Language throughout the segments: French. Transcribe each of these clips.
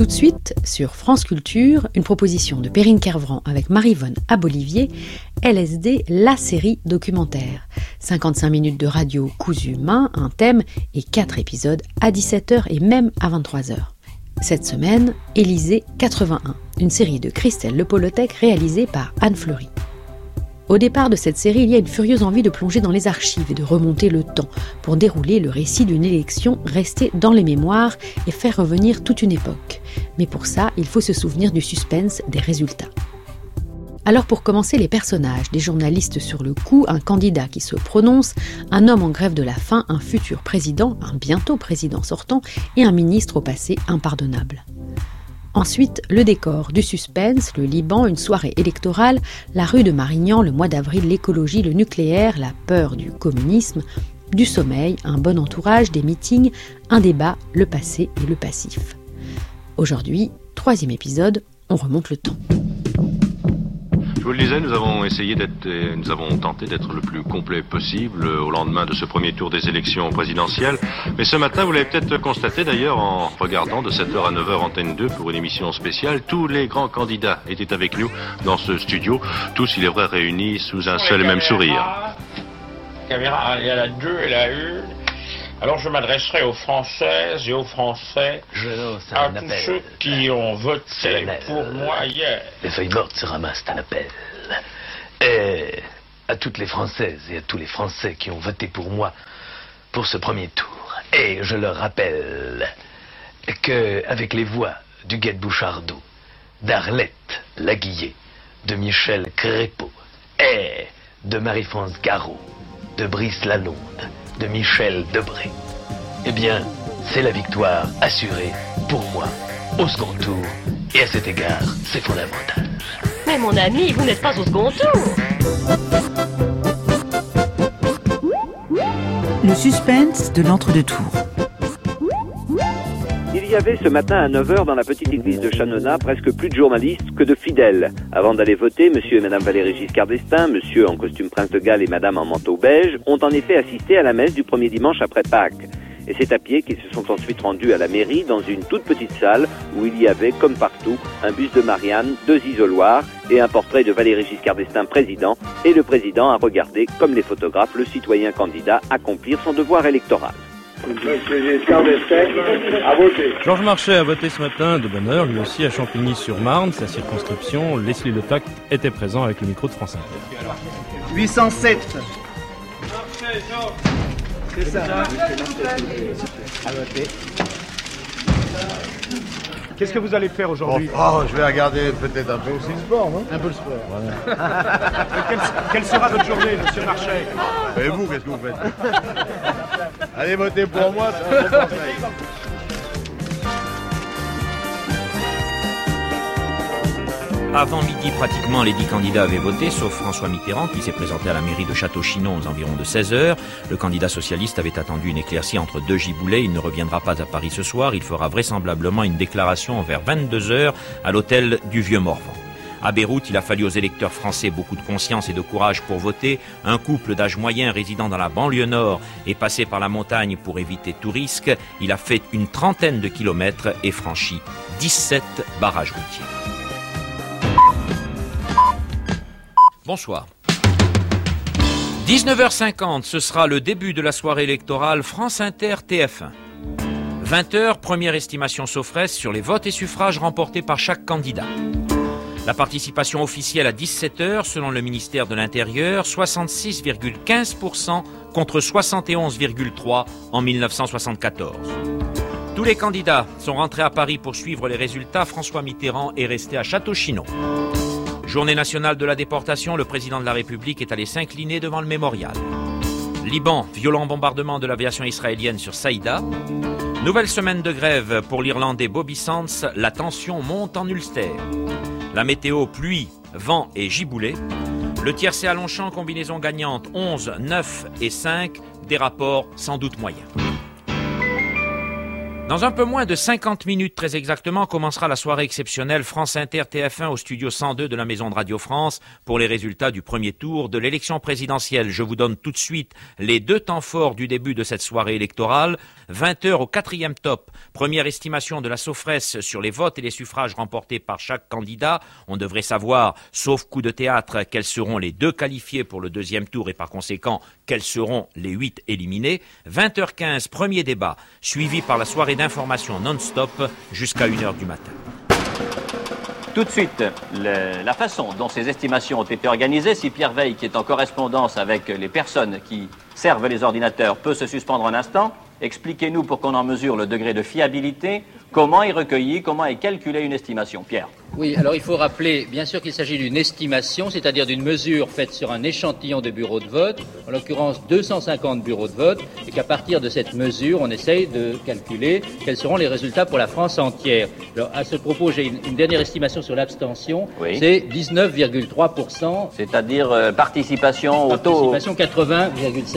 Tout de suite, sur France Culture, une proposition de Perrine Kervran avec Maryvonne Abolivier, LSD, la série documentaire. 55 minutes de radio cousu main, un thème et 4 épisodes à 17h et même à 23h. Cette semaine, Élysée 81, une série de Christelle Lepolotek réalisée par Anne Fleury. Au départ de cette série, il y a une furieuse envie de plonger dans les archives et de remonter le temps pour dérouler le récit d'une élection restée dans les mémoires et faire revenir toute une époque. Mais pour ça, il faut se souvenir du suspense des résultats. Alors pour commencer, les personnages, des journalistes sur le coup, un candidat qui se prononce, un homme en grève de la faim, un futur président, un bientôt président sortant et un ministre au passé impardonnable. Ensuite, le décor, du suspense, le Liban, une soirée électorale, la rue de Marignan, le mois d'avril, l'écologie, le nucléaire, la peur du communisme, du sommeil, un bon entourage, des meetings, un débat, le passé et le passif. Aujourd'hui, 3e épisode, on remonte le temps. Je vous le disais, nous avons tenté d'être le plus complet possible au lendemain de ce premier tour des élections présidentielles. Mais ce matin, vous l'avez peut-être constaté d'ailleurs en regardant de 7h à 9h Antenne 2 pour une émission spéciale, tous les grands candidats étaient avec nous dans ce studio, tous, il est vrai, réunis sous un seul et même sourire. Caméra, il y a la 2 et la 1. Alors je m'adresserai aux Françaises et aux Français, à tous ceux qui ont voté pour moi hier. Les feuilles mortes se ramassent, c'est un appel. Et à toutes les Françaises et à tous les Français qui ont voté pour moi pour ce premier tour. Et je leur rappelle qu'avec les voix du Guette Bouchardot, d'Arlette Laguillet, de Michel Crépeau et de Marie-France Garot, de Brice Lalonde, de Michel Debré, eh bien, c'est la victoire assurée pour moi au second tour. Et à cet égard, c'est fondamental. Mais mon ami, vous n'êtes pas au second tour. Le suspense de l'entre-deux-tours. Il y avait ce matin à 9h dans la petite église de Chanona presque plus de journalistes que de fidèles. Avant d'aller voter, monsieur et madame Valéry Giscard d'Estaing, monsieur en costume prince de Galles et madame en manteau beige, ont en effet assisté à la messe du premier dimanche après Pâques. Et c'est à pied qu'ils se sont ensuite rendus à la mairie dans une toute petite salle où il y avait, comme partout, un buste de Marianne, 2 isoloirs et un portrait de Valéry Giscard d'Estaing président, et le président a regardé, comme les photographes, le citoyen candidat accomplir son devoir électoral. Monsieur Giscard d'Estaing a voté. Georges Marchais a voté ce matin de bonne heure, lui aussi à Champigny-sur-Marne, sa circonscription. Leslie Le Tact était présent avec le micro de France Inter. 807. C'est ça. À voter. Qu'est-ce que vous allez faire aujourd'hui ? Je vais regarder peut-être un peu aussi le sport, non ? Un peu le sport. Voilà. Quelle sera votre journée, monsieur Marchais ? Et vous, qu'est-ce que vous faites ? Allez voter pour moi, c'est un bon conseil. Avant midi, pratiquement les 10 candidats avaient voté, sauf François Mitterrand qui s'est présenté à la mairie de Château-Chinon aux environs de 16h. Le candidat socialiste avait attendu une éclaircie entre 2 giboulets. Il ne reviendra pas à Paris ce soir. Il fera vraisemblablement une déclaration vers 22h à l'hôtel du Vieux-Morvan. À Beyrouth, il a fallu aux électeurs français beaucoup de conscience et de courage pour voter. Un couple d'âge moyen résidant dans la banlieue nord est passé par la montagne pour éviter tout risque. Il a fait une 30aine de kilomètres et franchi 17 barrages routiers. Bonsoir. 19h50, ce sera le début de la soirée électorale France Inter TF1. 20h, première estimation Sofres sur les votes et suffrages remportés par chaque candidat. La participation officielle à 17h, selon le ministère de l'Intérieur, 66,15% contre 71,3% en 1974. Tous les candidats sont rentrés à Paris pour suivre les résultats. François Mitterrand est resté à Château-Chinon. Journée nationale de la déportation, le président de la République est allé s'incliner devant le mémorial. Liban, violent bombardement de l'aviation israélienne sur Saïda. Nouvelle semaine de grève pour l'Irlandais Bobby Sands, la tension monte en Ulster. La météo, pluie, vent et giboulée. Le tiercé à Longchamp, combinaison gagnante 11, 9 et 5, des rapports sans doute moyens. Dans un peu moins de 50 minutes, très exactement, commencera la soirée exceptionnelle France Inter TF1 au studio 102 de la Maison de Radio France pour les résultats du premier tour de l'élection présidentielle. Je vous donne tout de suite les 2 temps forts du début de cette soirée électorale. 20h au 4e top. Première estimation de la Sofresse sur les votes et les suffrages remportés par chaque candidat. On devrait savoir, sauf coup de théâtre, quels seront les 2 qualifiés pour le 2e tour et par conséquent, quels seront les 8 éliminés. 20h15, premier débat, suivi par la soirée d'information non-stop jusqu'à 1h du matin. Tout de suite, la façon dont ces estimations ont été organisées, si Pierre Veil, qui est en correspondance avec les personnes qui servent les ordinateurs, peut se suspendre un instant, expliquez-nous pour qu'on en mesure le degré de fiabilité, comment est recueillie, comment est calculée une estimation. Pierre. Oui, alors il faut rappeler, bien sûr qu'il s'agit d'une estimation, c'est-à-dire d'une mesure faite sur un échantillon de bureaux de vote, en l'occurrence 250 bureaux de vote, et qu'à partir de cette mesure, on essaye de calculer quels seront les résultats pour la France entière. Alors, à ce propos, j'ai une dernière estimation sur l'abstention, oui. C'est 19,3%. C'est-à-dire participation au taux... Participation 80,7%.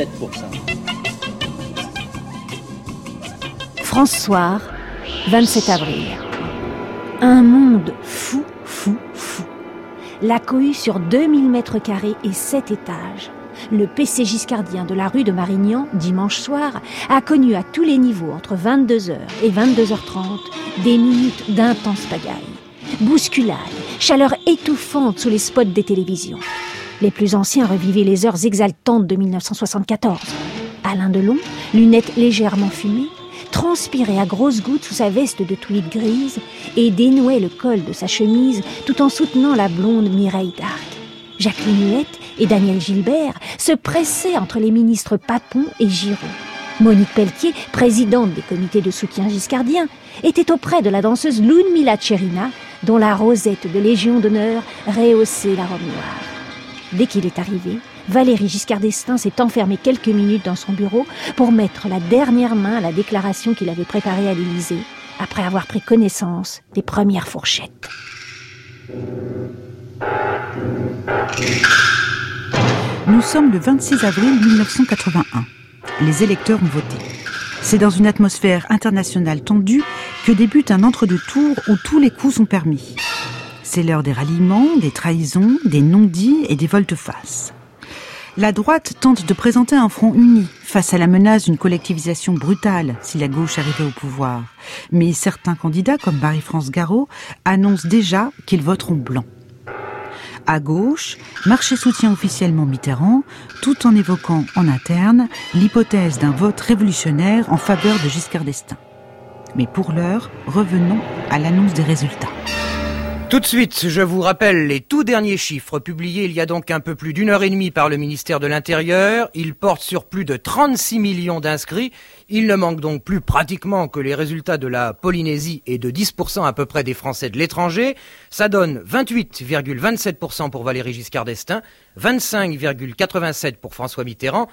France Soir, 27 avril. Un monde fou, fou, fou. La cohue sur 2000 mètres carrés et 7 étages. Le PC giscardien de la rue de Marignan, dimanche soir, a connu à tous les niveaux, entre 22h et 22h30, des minutes d'intense pagaille. Bousculade, chaleur étouffante sous les spots des télévisions. Les plus anciens revivaient les heures exaltantes de 1974. Alain Delon, lunettes légèrement fumées, transpirait à grosses gouttes sous sa veste de tweed grise et dénouait le col de sa chemise tout en soutenant la blonde Mireille d'Arc. Jacqueline Huette et Daniel Gilbert se pressaient entre les ministres Papon et Giraud. Monique Pelletier, présidente des comités de soutien giscardiens, était auprès de la danseuse Ludmila Tcherina, dont la rosette de Légion d'honneur rehaussait la robe noire. Dès qu'il est arrivé, Valéry Giscard d'Estaing s'est enfermé quelques minutes dans son bureau pour mettre la dernière main à la déclaration qu'il avait préparée à l'Élysée, après avoir pris connaissance des premières fourchettes. Nous sommes le 26 avril 1981. Les électeurs ont voté. C'est dans une atmosphère internationale tendue que débute un entre-deux-tours où tous les coups sont permis. C'est l'heure des ralliements, des trahisons, des non-dits et des volte-face. La droite tente de présenter un front uni face à la menace d'une collectivisation brutale si la gauche arrivait au pouvoir. Mais certains candidats, comme Marie-France Garot, annoncent déjà qu'ils voteront blanc. À gauche, Marchais soutient officiellement Mitterrand, tout en évoquant en interne l'hypothèse d'un vote révolutionnaire en faveur de Giscard d'Estaing. Mais pour l'heure, revenons à l'annonce des résultats. Tout de suite, je vous rappelle les tout derniers chiffres publiés il y a donc un peu plus d'une heure et demie par le ministère de l'Intérieur. Ils portent sur plus de 36 millions d'inscrits. Il ne manque donc plus pratiquement que les résultats de la Polynésie et de 10% à peu près des Français de l'étranger. Ça donne 28,27% pour Valéry Giscard d'Estaing, 25,87% pour François Mitterrand,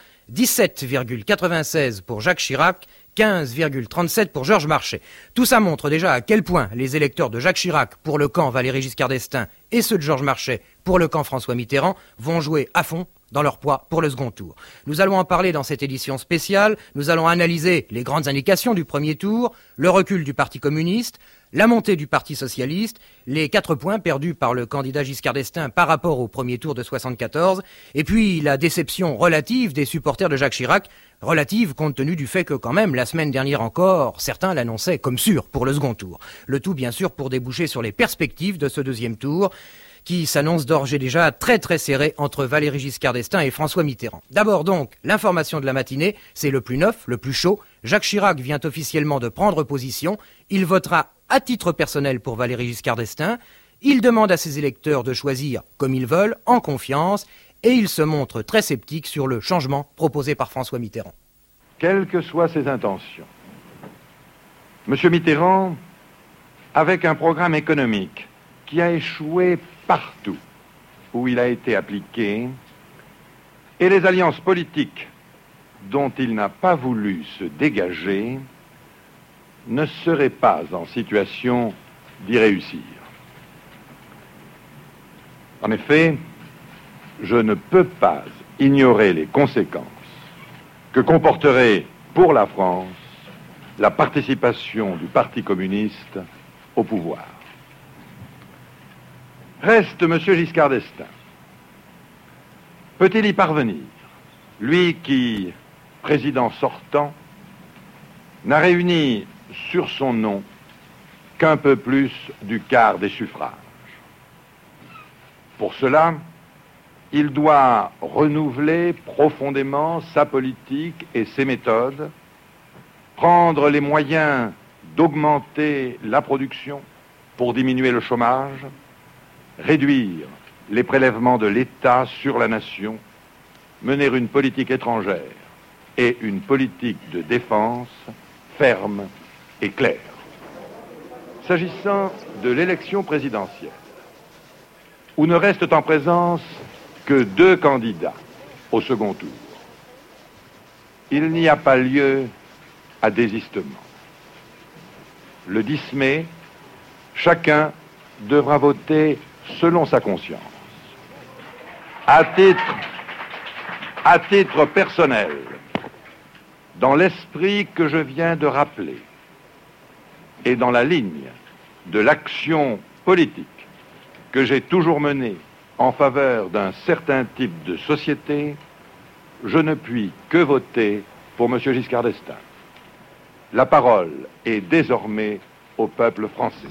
17,96% pour Jacques Chirac, 15,37 pour Georges Marchais. Tout ça montre déjà à quel point les électeurs de Jacques Chirac pour le camp Valéry Giscard d'Estaing et ceux de Georges Marchais pour le camp François Mitterrand vont jouer à fond dans leur poids pour le second tour. Nous allons en parler dans cette édition spéciale. Nous allons analyser les grandes indications du premier tour, le recul du Parti communiste, la montée du Parti socialiste, les 4 points perdus par le candidat Giscard d'Estaing par rapport au premier tour de 74, et puis la déception relative des supporters de Jacques Chirac, relative compte tenu du fait que quand même, la semaine dernière encore, certains l'annonçaient comme sûr pour le second tour. Le tout bien sûr pour déboucher sur les perspectives de ce deuxième tour, qui s'annonce d'ores et déjà très très serré entre Valéry Giscard d'Estaing et François Mitterrand. D'abord donc, l'information de la matinée, c'est le plus neuf, le plus chaud. Jacques Chirac vient officiellement de prendre position. Il votera à titre personnel pour Valéry Giscard d'Estaing. Il demande à ses électeurs de choisir comme ils veulent, en confiance, et il se montre très sceptique sur le changement proposé par François Mitterrand. Quelles que soient ses intentions, M. Mitterrand, avec un programme économique qui a échoué partout où il a été appliqué, et les alliances politiques dont il n'a pas voulu se dégager, ne serait pas en situation d'y réussir. En effet, je ne peux pas ignorer les conséquences que comporterait pour la France la participation du Parti communiste au pouvoir. Reste M. Giscard d'Estaing. Peut-il y parvenir, lui qui, président sortant, n'a réuni sur son nom qu'un peu plus du quart des suffrages? Pour cela, il doit renouveler profondément sa politique et ses méthodes, prendre les moyens d'augmenter la production pour diminuer le chômage, réduire les prélèvements de l'État sur la nation, mener une politique étrangère et une politique de défense ferme et claire. S'agissant de l'élection présidentielle, où ne restent en présence que 2 candidats au second tour, il n'y a pas lieu à désistement. Le 10 mai, chacun devra voter selon sa conscience. À titre personnel, dans l'esprit que je viens de rappeler et dans la ligne de l'action politique que j'ai toujours menée en faveur d'un certain type de société, je ne puis que voter pour M. Giscard d'Estaing. La parole est désormais au peuple français.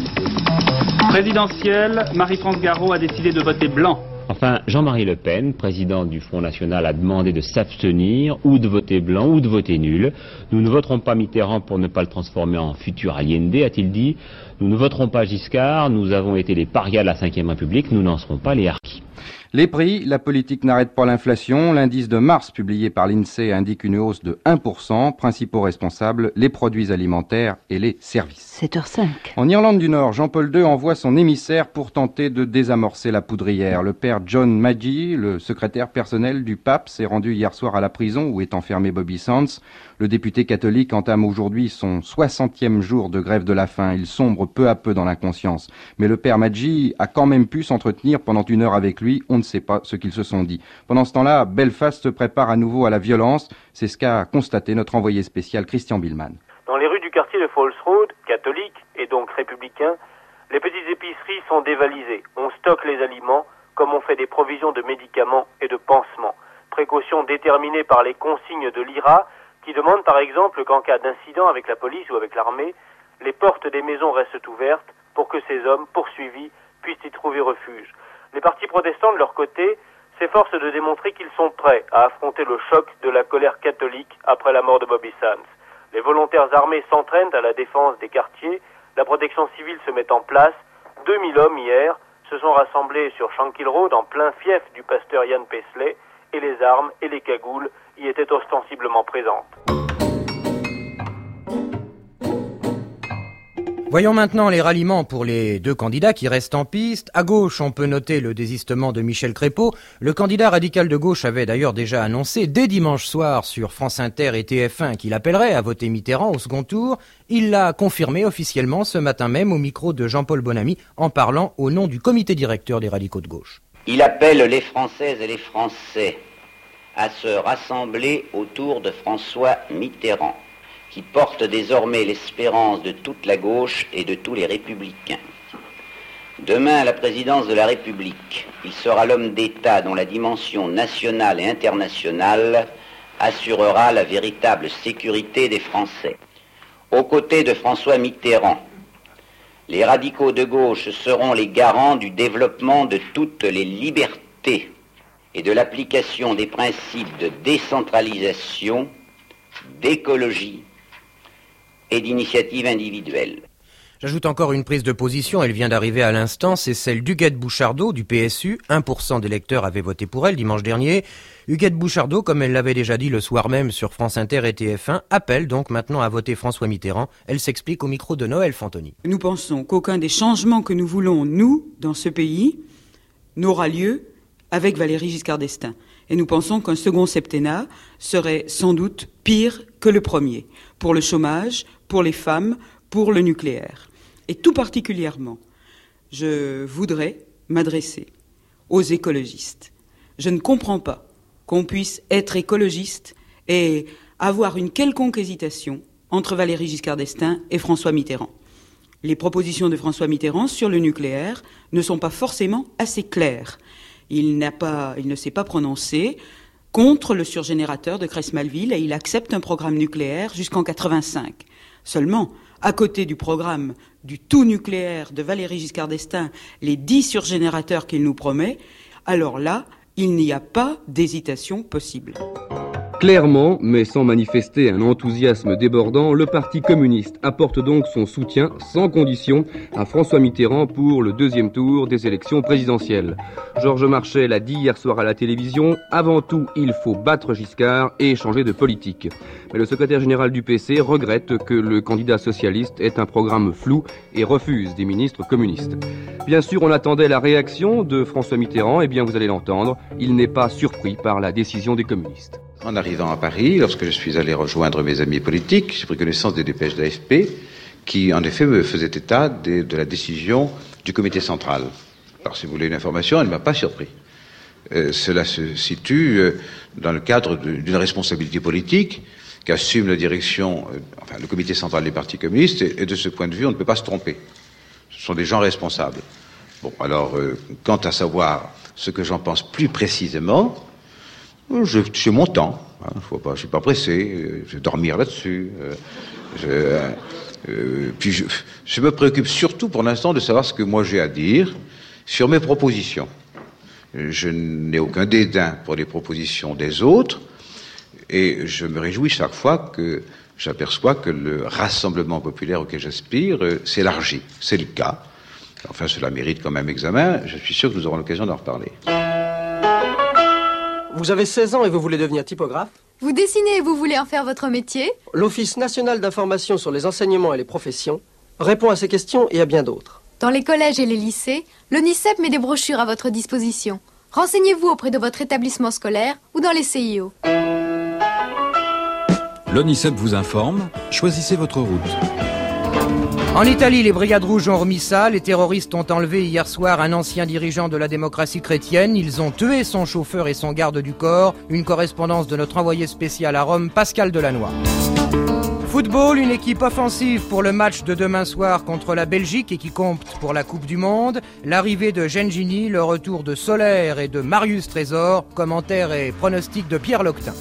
Présidentielle, Marie-France Garot a décidé de voter blanc. Enfin, Jean-Marie Le Pen, président du Front National, a demandé de s'abstenir, ou de voter blanc, ou de voter nul. Nous ne voterons pas Mitterrand pour ne pas le transformer en futur Allende, a-t-il dit. Nous ne voterons pas Giscard, nous avons été les parias de la Ve République, nous n'en serons pas les harkis. Les prix, la politique n'arrête pas l'inflation. L'indice de mars publié par l'INSEE indique une hausse de 1%. Principaux responsables, les produits alimentaires et les services. 7h05. En Irlande du Nord, Jean-Paul II envoie son émissaire pour tenter de désamorcer la poudrière. Le père John Magee, le secrétaire personnel du pape, s'est rendu hier soir à la prison où est enfermé Bobby Sands. Le député catholique entame aujourd'hui son 60e jour de grève de la faim. Il sombre peu à peu dans l'inconscience. Mais le père Magee a quand même pu s'entretenir pendant 1 heure avec lui. On ne sait pas ce qu'ils se sont dit. Pendant ce temps-là, Belfast se prépare à nouveau à la violence. C'est ce qu'a constaté notre envoyé spécial Christian Billman. Dans les rues du quartier de Falls Road, catholiques et donc républicains, les petites épiceries sont dévalisées. On stocke les aliments comme on fait des provisions de médicaments et de pansements. Précaution déterminée par les consignes de l'IRA qui demandent par exemple qu'en cas d'incident avec la police ou avec l'armée, les portes des maisons restent ouvertes pour que ces hommes poursuivis puissent y trouver refuge. Les partis protestants, de leur côté, s'efforcent de démontrer qu'ils sont prêts à affronter le choc de la colère catholique après la mort de Bobby Sands. Les volontaires armés s'entraînent à la défense des quartiers, la protection civile se met en place. 2000 hommes hier se sont rassemblés sur Shankill Road en plein fief du pasteur Ian Paisley et les armes et les cagoules y étaient ostensiblement présentes. Voyons maintenant les ralliements pour les 2 candidats qui restent en piste. À gauche, on peut noter le désistement de Michel Crépeau. Le candidat radical de gauche avait d'ailleurs déjà annoncé dès dimanche soir sur France Inter et TF1 qu'il appellerait à voter Mitterrand au second tour. Il l'a confirmé officiellement ce matin même au micro de Jean-Paul Bonamy en parlant au nom du comité directeur des radicaux de gauche. Il appelle les Françaises et les Français à se rassembler autour de François Mitterrand, qui porte désormais l'espérance de toute la gauche et de tous les républicains. Demain, à la présidence de la République, il sera l'homme d'État dont la dimension nationale et internationale assurera la véritable sécurité des Français. Aux côtés de François Mitterrand, les radicaux de gauche seront les garants du développement de toutes les libertés et de l'application des principes de décentralisation, d'écologie et d'initiative individuelle. J'ajoute encore une prise de position, elle vient d'arriver à l'instant, c'est celle d'Huguette Bouchardot du PSU. 1% d'électeurs avaient voté pour elle dimanche dernier. Huguette Bouchardot, comme elle l'avait déjà dit le soir même sur France Inter et TF1, appelle donc maintenant à voter François Mitterrand. Elle s'explique au micro de Noël Fantoni. Nous pensons qu'aucun des changements que nous voulons, nous, dans ce pays, n'aura lieu avec Valéry Giscard d'Estaing. Et nous pensons qu'un second septennat serait sans doute pire que le premier, pour le chômage, pour les femmes, pour le nucléaire. Et tout particulièrement, je voudrais m'adresser aux écologistes. Je ne comprends pas qu'on puisse être écologiste et avoir une quelconque hésitation entre Valéry Giscard d'Estaing et François Mitterrand. Les propositions de François Mitterrand sur le nucléaire ne sont pas forcément assez claires. Il ne s'est pas prononcé contre le surgénérateur de Cress-Malville et il accepte un programme nucléaire jusqu'en 85. Seulement, à côté du programme du tout nucléaire de Valéry Giscard d'Estaing, les 10 surgénérateurs qu'il nous promet, alors là, il n'y a pas d'hésitation possible. Clairement, mais sans manifester un enthousiasme débordant, le Parti communiste apporte donc son soutien, sans condition, à François Mitterrand pour le deuxième tour des élections présidentielles. Georges Marchais l'a dit hier soir à la télévision, avant tout, il faut battre Giscard et changer de politique. Mais le secrétaire général du PC regrette que le candidat socialiste ait un programme flou et refuse des ministres communistes. Bien sûr, on attendait la réaction de François Mitterrand, et bien vous allez l'entendre, il n'est pas surpris par la décision des communistes. En arrivant à Paris, lorsque je suis allé rejoindre mes amis politiques, j'ai pris connaissance des dépêches de l'AFP qui, en effet, me faisaient état de la décision du comité central. Alors, si vous voulez une information, elle ne m'a pas surpris. Cela se situe dans le cadre d'une responsabilité politique qu'assume la direction, le comité central des partis communistes, et de ce point de vue, on ne peut pas se tromper. Ce sont des gens responsables. Bon, alors, quant à savoir ce que j'en pense plus précisément, j'ai mon temps, je suis pas pressé, je vais dormir là-dessus. Puis je me préoccupe surtout pour l'instant de savoir ce que moi j'ai à dire sur mes propositions. Je n'ai aucun dédain pour les propositions des autres et je me réjouis chaque fois que j'aperçois que le rassemblement populaire auquel j'aspire s'élargit. C'est le cas. Enfin, cela mérite quand même examen. Je suis sûr que nous aurons l'occasion d'en reparler. Vous avez 16 ans et vous voulez devenir typographe? Vous dessinez et vous voulez en faire votre métier? L'Office national d'information sur les enseignements et les professions répond à ces questions et à bien d'autres. Dans les collèges et les lycées, l'ONICEP met des brochures à votre disposition. Renseignez-vous auprès de votre établissement scolaire ou dans les CIO. L'ONICEP vous informe, choisissez votre route. En Italie, les Brigades Rouges ont remis ça. Les terroristes ont enlevé hier soir un ancien dirigeant de la démocratie chrétienne. Ils ont tué son chauffeur et son garde du corps. Une correspondance de notre envoyé spécial à Rome, Pascal Delannoy. Football, une équipe offensive pour le match de demain soir contre la Belgique et qui compte pour la Coupe du Monde. L'arrivée de Gengini, le retour de Solaire et de Marius Trésor. Commentaires et pronostics de Pierre Loctin.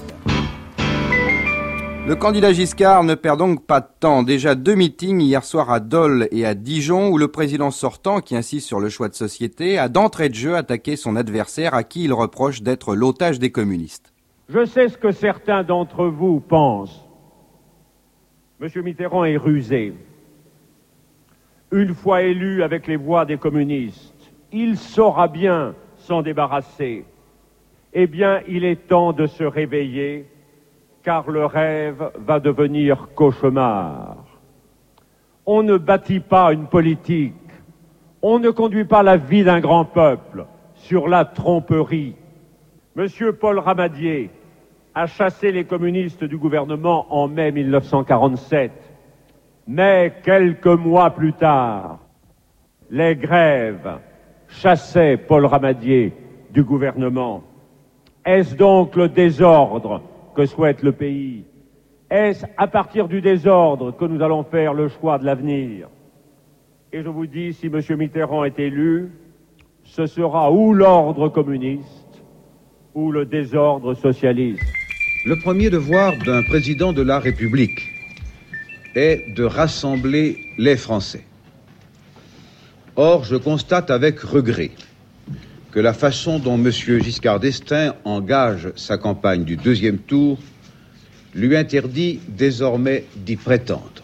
Le candidat Giscard ne perd donc pas de temps. Déjà 2 meetings hier soir à Dole et à Dijon où le président sortant, qui insiste sur le choix de société, a d'entrée de jeu attaqué son adversaire à qui il reproche d'être l'otage des communistes. Je sais ce que certains d'entre vous pensent. Monsieur Mitterrand est rusé. Une fois élu avec les voix des communistes, il saura bien s'en débarrasser. Eh bien, il est temps de se réveiller, car le rêve va devenir cauchemar. On ne bâtit pas une politique, on ne conduit pas la vie d'un grand peuple sur la tromperie. Monsieur Paul Ramadier a chassé les communistes du gouvernement en mai 1947. Mais quelques mois plus tard, les grèves chassaient Paul Ramadier du gouvernement. Est-ce donc le désordre que souhaite le pays? Est-ce à partir du désordre que nous allons faire le choix de l'avenir? Et je vous dis, si M. Mitterrand est élu, ce sera ou l'ordre communiste ou le désordre socialiste. Le premier devoir d'un président de la République est de rassembler les Français. Or, je constate avec regret que la façon dont M. Giscard d'Estaing engage sa campagne du deuxième tour lui interdit désormais d'y prétendre.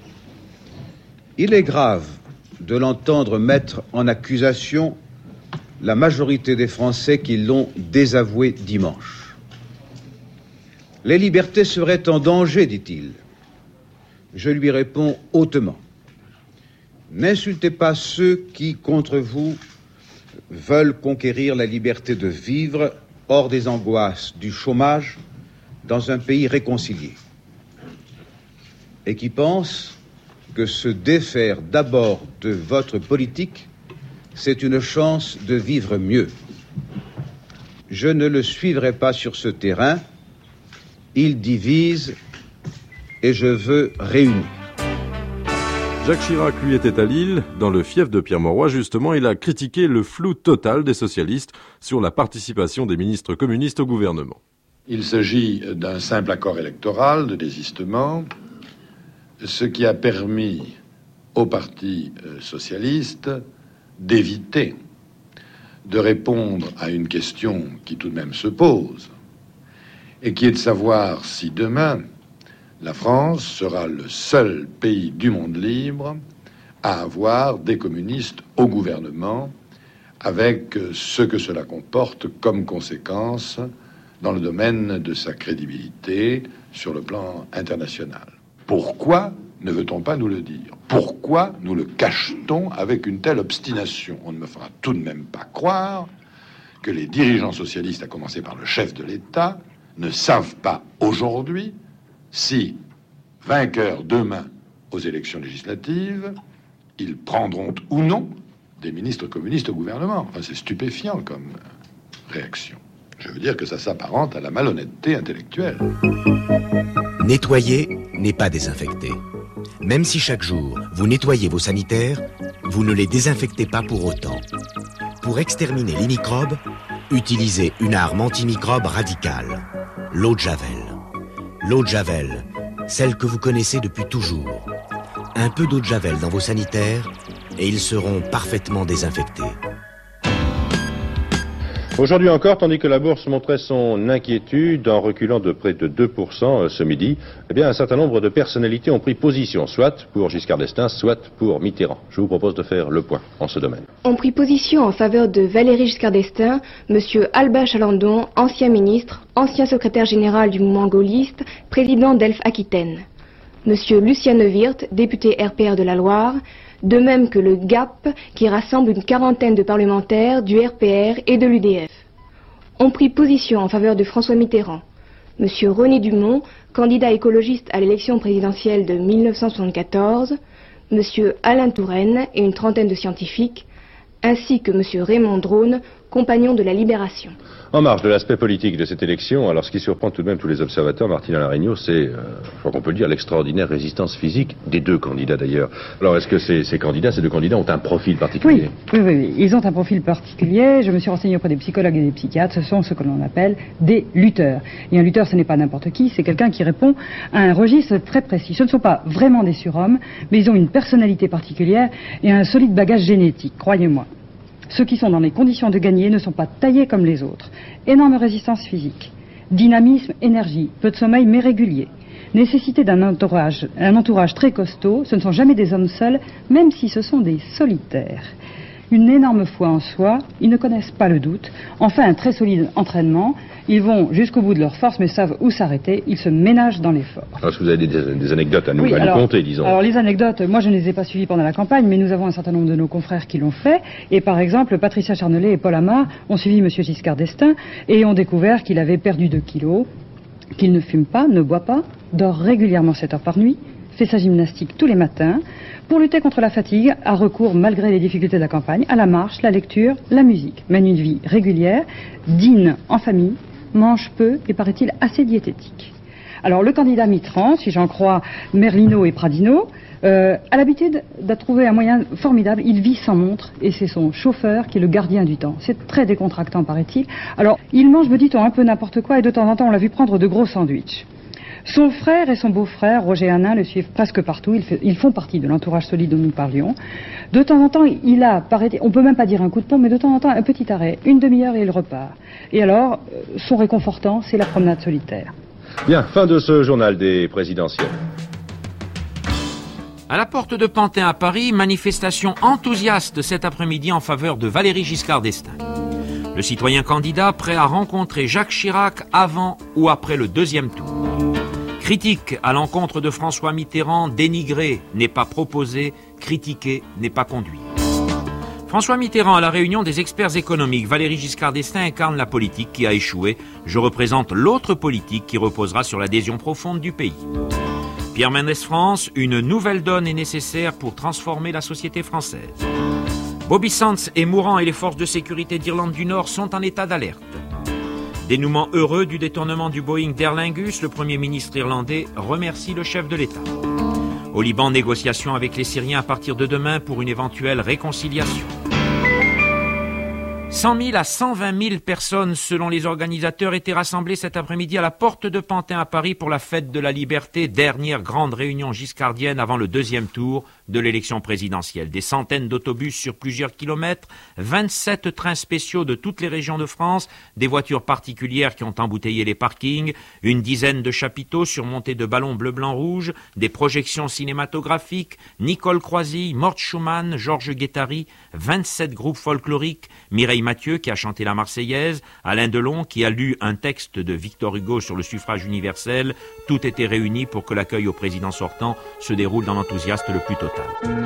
Il est grave de l'entendre mettre en accusation la majorité des Français qui l'ont désavoué dimanche. Les libertés seraient en danger, dit-il. Je lui réponds hautement. N'insultez pas ceux qui, contre vous, veulent conquérir la liberté de vivre hors des angoisses du chômage dans un pays réconcilié. Et qui pensent que se défaire d'abord de votre politique, c'est une chance de vivre mieux. Je ne le suivrai pas sur ce terrain. Il divise et je veux réunir. Jacques Chirac, lui, était à Lille. Dans le fief de Pierre Mauroy, justement, il a critiqué le flou total des socialistes sur la participation des ministres communistes au gouvernement. Il s'agit d'un simple accord électoral de désistement, ce qui a permis au Parti socialiste d'éviter de répondre à une question qui tout de même se pose, et qui est de savoir si demain, la France sera le seul pays du monde libre à avoir des communistes au gouvernement, avec ce que cela comporte comme conséquence dans le domaine de sa crédibilité sur le plan international. Pourquoi ne veut-on pas nous le dire? Pourquoi nous le cache-t-on avec une telle obstination? On ne me fera tout de même pas croire que les dirigeants socialistes, à commencer par le chef de l'État, ne savent pas aujourd'hui si, vainqueurs demain aux élections législatives, ils prendront ou non des ministres communistes au gouvernement. Enfin, c'est stupéfiant comme réaction. Je veux dire que ça s'apparente à la malhonnêteté intellectuelle. Nettoyer n'est pas désinfecter. Même si chaque jour, vous nettoyez vos sanitaires, vous ne les désinfectez pas pour autant. Pour exterminer les microbes, utilisez une arme antimicrobe radicale, l'eau de Javel. L'eau de Javel, celle que vous connaissez depuis toujours. Un peu d'eau de Javel dans vos sanitaires et ils seront parfaitement désinfectés. Aujourd'hui encore, tandis que la bourse montrait son inquiétude en reculant de près de 2% ce midi, eh bien, un certain nombre de personnalités ont pris position, soit pour Giscard d'Estaing, soit pour Mitterrand. Je vous propose de faire le point en ce domaine. Ont pris position en faveur de Valéry Giscard d'Estaing, M. Albin Chalandon, ancien ministre, ancien secrétaire général du mouvement gaulliste, président d'Elf-Aquitaine. M. Lucien Neuwirth, député RPR de la Loire, de même que le GAP, qui rassemble une quarantaine de parlementaires du RPR et de l'UDF. Ont pris position en faveur de François Mitterrand. M. René Dumont, candidat écologiste à l'élection présidentielle de 1974, M. Alain Touraine et une trentaine de scientifiques, ainsi que M. Raymond Drone, compagnon de la Libération. En marge de l'aspect politique de cette élection, alors ce qui surprend tout de même tous les observateurs, Martina Laregno, c'est, je crois qu'on peut le dire, l'extraordinaire résistance physique des deux candidats d'ailleurs. Alors est-ce que ces deux candidats ont un profil particulier? Oui, ils ont un profil particulier. Je me suis renseigné auprès des psychologues et des psychiatres. Ce sont ce que l'on appelle des lutteurs. Et un lutteur, ce n'est pas n'importe qui, c'est quelqu'un qui répond à un registre très précis. Ce ne sont pas vraiment des surhommes, mais ils ont une personnalité particulière et un solide bagage génétique, croyez-moi. Ceux qui sont dans les conditions de gagner ne sont pas taillés comme les autres. Énorme résistance physique, dynamisme, énergie, peu de sommeil mais régulier. Nécessité d'un entourage très costaud, ce ne sont jamais des hommes seuls, même si ce sont des solitaires. Une énorme foi en soi, ils ne connaissent pas le doute. Enfin, un très solide entraînement. Ils vont jusqu'au bout de leur force, mais savent où s'arrêter. Ils se ménagent dans l'effort. Est-ce que vous avez des anecdotes à nous conter, disons? Alors, les anecdotes, moi, je ne les ai pas suivies pendant la campagne, mais nous avons un certain nombre de nos confrères qui l'ont fait. Et par exemple, Patricia Charnelet et Paul Amar ont suivi M. Giscard d'Estaing et ont découvert qu'il avait perdu 2 kilos, qu'il ne fume pas, ne boit pas, dort régulièrement 7 heures par nuit, fait sa gymnastique tous les matins. Pour lutter contre la fatigue, a recours, malgré les difficultés de la campagne, à la marche, la lecture, la musique. Mène une vie régulière, dîne en famille, mange peu et, paraît-il, assez diététique. Alors, le candidat Mitterrand, si j'en crois Merlino et Pradino, a l'habitude de trouver un moyen formidable. Il vit sans montre et c'est son chauffeur qui est le gardien du temps. C'est très décontractant, paraît-il. Alors, il mange, me dit-on, un peu n'importe quoi et de temps en temps, on l'a vu prendre de gros sandwichs. Son frère et son beau-frère, Roger Hanin, le suivent presque partout. Ils font partie de l'entourage solide dont nous parlions. De temps en temps, il a, on peut même pas dire un coup de pompe, mais de temps en temps, un petit arrêt, une demi-heure et il repart. Et alors, son réconfortant, c'est la promenade solitaire. Bien, fin de ce journal des présidentielles. À la porte de Pantin à Paris, manifestation enthousiaste cet après-midi en faveur de Valéry Giscard d'Estaing. Le citoyen candidat prêt à rencontrer Jacques Chirac avant ou après le deuxième tour. Critique à l'encontre de François Mitterrand, dénigrer n'est pas proposé, critiquer n'est pas conduit. François Mitterrand à la réunion des experts économiques. Valéry Giscard d'Estaing incarne la politique qui a échoué. Je représente l'autre politique qui reposera sur l'adhésion profonde du pays. Pierre Mendès France, une nouvelle donne est nécessaire pour transformer la société française. Bobby Sands est mourant et les forces de sécurité d'Irlande du Nord sont en état d'alerte. Dénouement heureux du détournement du Boeing d'Aer Lingus, le Premier ministre irlandais remercie le chef de l'État. Au Liban, négociations avec les Syriens à partir de demain pour une éventuelle réconciliation. 100 000 à 120 000 personnes, selon les organisateurs, étaient rassemblées cet après-midi à la porte de Pantin à Paris pour la fête de la liberté, dernière grande réunion giscardienne avant le deuxième tour de l'élection présidentielle. Des centaines d'autobus sur plusieurs kilomètres, 27 trains spéciaux de toutes les régions de France, des voitures particulières qui ont embouteillé les parkings, une dizaine de chapiteaux surmontés de ballons bleu-blanc-rouge, des projections cinématographiques, Nicole Croisille, Mort Schumann, Georges Guettari, 27 groupes folkloriques, Mireille Mathieu qui a chanté la Marseillaise, Alain Delon qui a lu un texte de Victor Hugo sur le suffrage universel, tout était réuni pour que l'accueil au président sortant se déroule dans l'enthousiasme le plus total.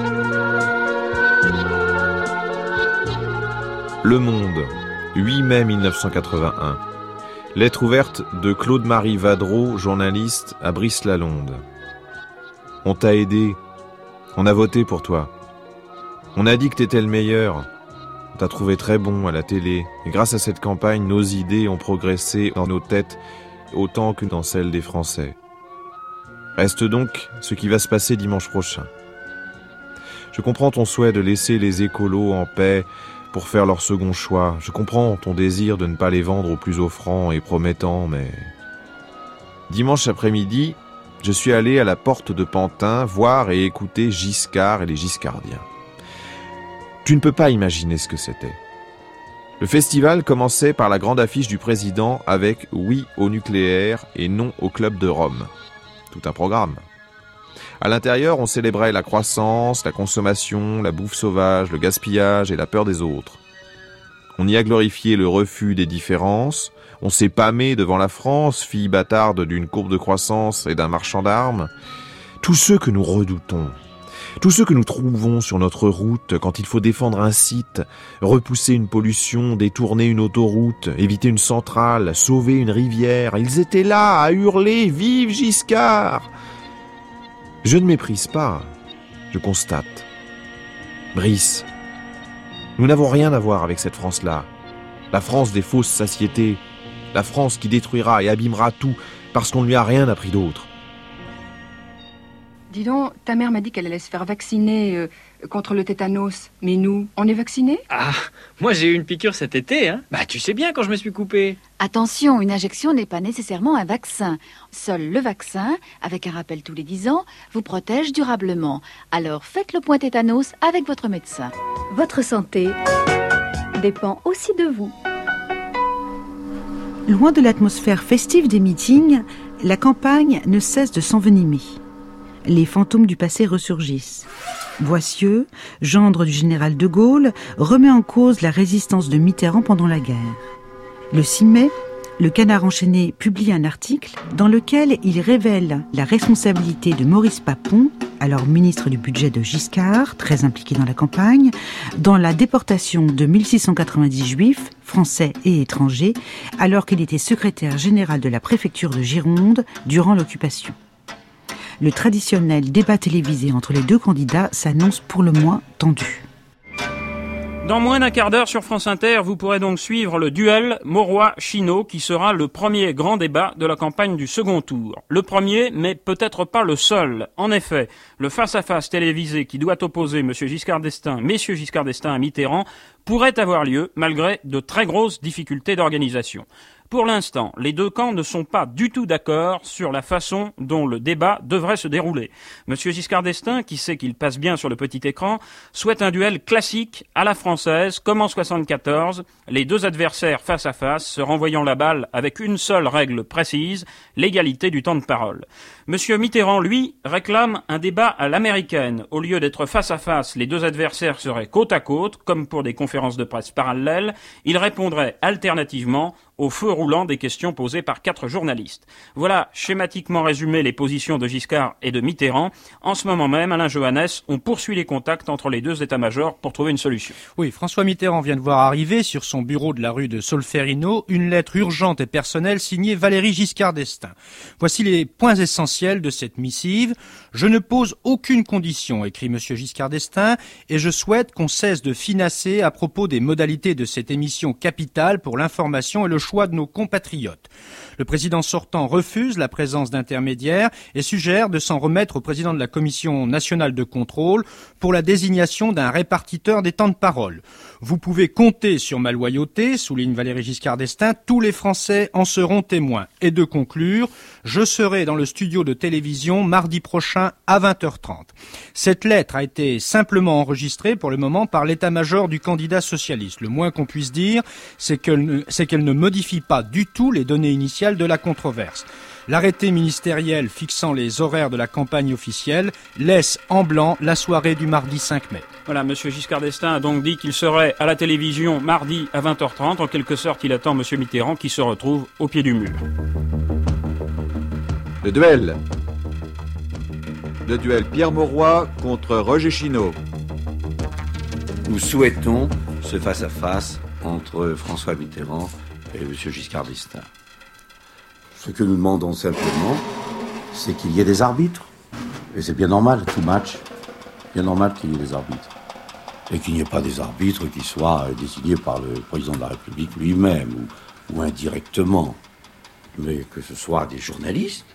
Le Monde, 8 mai 1981. Lettre ouverte de Claude-Marie Vadreau, journaliste à Brice-Lalonde. On t'a aidé, on a voté pour toi. On a dit que t'étais le meilleur. On t'a trouvé très bon à la télé. Et grâce à cette campagne, nos idées ont progressé dans nos têtes autant que dans celles des Français. Reste donc ce qui va se passer dimanche prochain. Je comprends ton souhait de laisser les écolos en paix pour faire leur second choix. Je comprends ton désir de ne pas les vendre aux plus offrants et promettants, mais... Dimanche après-midi, je suis allé à la porte de Pantin voir et écouter Giscard et les Giscardiens. Tu ne peux pas imaginer ce que c'était. Le festival commençait par la grande affiche du président avec « Oui au nucléaire » et « Non au club de Rome ». Tout un programme. À l'intérieur, on célébrait la croissance, la consommation, la bouffe sauvage, le gaspillage et la peur des autres. On y a glorifié le refus des différences, on s'est pâmé devant la France, fille bâtarde d'une courbe de croissance et d'un marchand d'armes. Tous ceux que nous redoutons, tous ceux que nous trouvons sur notre route quand il faut défendre un site, repousser une pollution, détourner une autoroute, éviter une centrale, sauver une rivière, ils étaient là à hurler « Vive Giscard !» Je ne méprise pas, je constate. Brice, nous n'avons rien à voir avec cette France-là. La France des fausses satiétés, la France qui détruira et abîmera tout parce qu'on ne lui a rien appris d'autre. Dis donc, ta mère m'a dit qu'elle allait se faire vacciner contre le tétanos. Mais nous, on est vaccinés? Ah, moi j'ai eu une piqûre cet été, hein. Bah tu sais bien quand je me suis coupé. Attention, une injection n'est pas nécessairement un vaccin. Seul le vaccin, avec un rappel tous les 10 ans, vous protège durablement. Alors faites le point tétanos avec votre médecin. Votre santé dépend aussi de vous. Loin de l'atmosphère festive des meetings, la campagne ne cesse de s'envenimer. Les fantômes du passé ressurgissent. Boissieu, gendre du général de Gaulle, remet en cause la résistance de Mitterrand pendant la guerre. Le 6 mai, le Canard enchaîné publie un article dans lequel il révèle la responsabilité de Maurice Papon, alors ministre du budget de Giscard, très impliqué dans la campagne, dans la déportation de 1690 juifs, français et étrangers, alors qu'il était secrétaire général de la préfecture de Gironde durant l'occupation. Le traditionnel débat télévisé entre les deux candidats s'annonce pour le moins tendu. Dans moins d'un quart d'heure sur France Inter, vous pourrez donc suivre le duel Mauroy-Chinot qui sera le premier grand débat de la campagne du second tour. Le premier, mais peut-être pas le seul. En effet, le face-à-face télévisé qui doit opposer messieurs Giscard d'Estaing à Mitterrand pourrait avoir lieu malgré de très grosses difficultés d'organisation. Pour l'instant, les deux camps ne sont pas du tout d'accord sur la façon dont le débat devrait se dérouler. Monsieur Giscard d'Estaing, qui sait qu'il passe bien sur le petit écran, souhaite un duel classique à la française, comme en 74, les deux adversaires face à face, se renvoyant la balle avec une seule règle précise, l'égalité du temps de parole. Monsieur Mitterrand, lui, réclame un débat à l'américaine. Au lieu d'être face à face, les deux adversaires seraient côte à côte, comme pour des conférences de presse parallèles. Il répondrait alternativement au feu roulant des questions posées par 4 journalistes. Voilà schématiquement résumé les positions de Giscard et de Mitterrand. En ce moment même, Alain Johannes, on poursuit les contacts entre les deux états-majors pour trouver une solution. Oui, François Mitterrand vient de voir arriver sur son bureau de la rue de Solferino une lettre urgente et personnelle signée Valéry Giscard d'Estaing. Voici les points essentiels de cette missive. Je ne pose aucune condition, écrit monsieur Giscard d'Estaing, et je souhaite qu'on cesse de finasser à propos des modalités de cette émission capitale pour l'information et le choix de nos compatriotes. Le président sortant refuse la présence d'intermédiaires et suggère de s'en remettre au président de la Commission nationale de contrôle pour la désignation d'un répartiteur des temps de parole. Vous pouvez compter sur ma loyauté, souligne Valéry Giscard d'Estaing, tous les Français en seront témoins. Et de conclure, je serai dans le studio de télévision mardi prochain à 20h30. Cette lettre a été simplement enregistrée pour le moment par l'état-major du candidat socialiste. Le moins qu'on puisse dire, c'est qu'elle ne modifie pas du tout les données initiales de la controverse. L'arrêté ministériel fixant les horaires de la campagne officielle laisse en blanc la soirée du mardi 5 mai. Voilà, M. Giscard d'Estaing a donc dit qu'il serait à la télévision mardi à 20h30. En quelque sorte, il attend M. Mitterrand qui se retrouve au pied du mur. Le duel. Le duel Pierre Mauroy contre Roger Chinot. Nous souhaitons ce face-à-face entre François Mitterrand et M. Giscard d'Estaing. Ce que nous demandons simplement, c'est qu'il y ait des arbitres. Et c'est bien normal, tout match, bien normal qu'il y ait des arbitres. Et qu'il n'y ait pas des arbitres qui soient désignés par le président de la République lui-même, ou indirectement. Mais que ce soit des journalistes,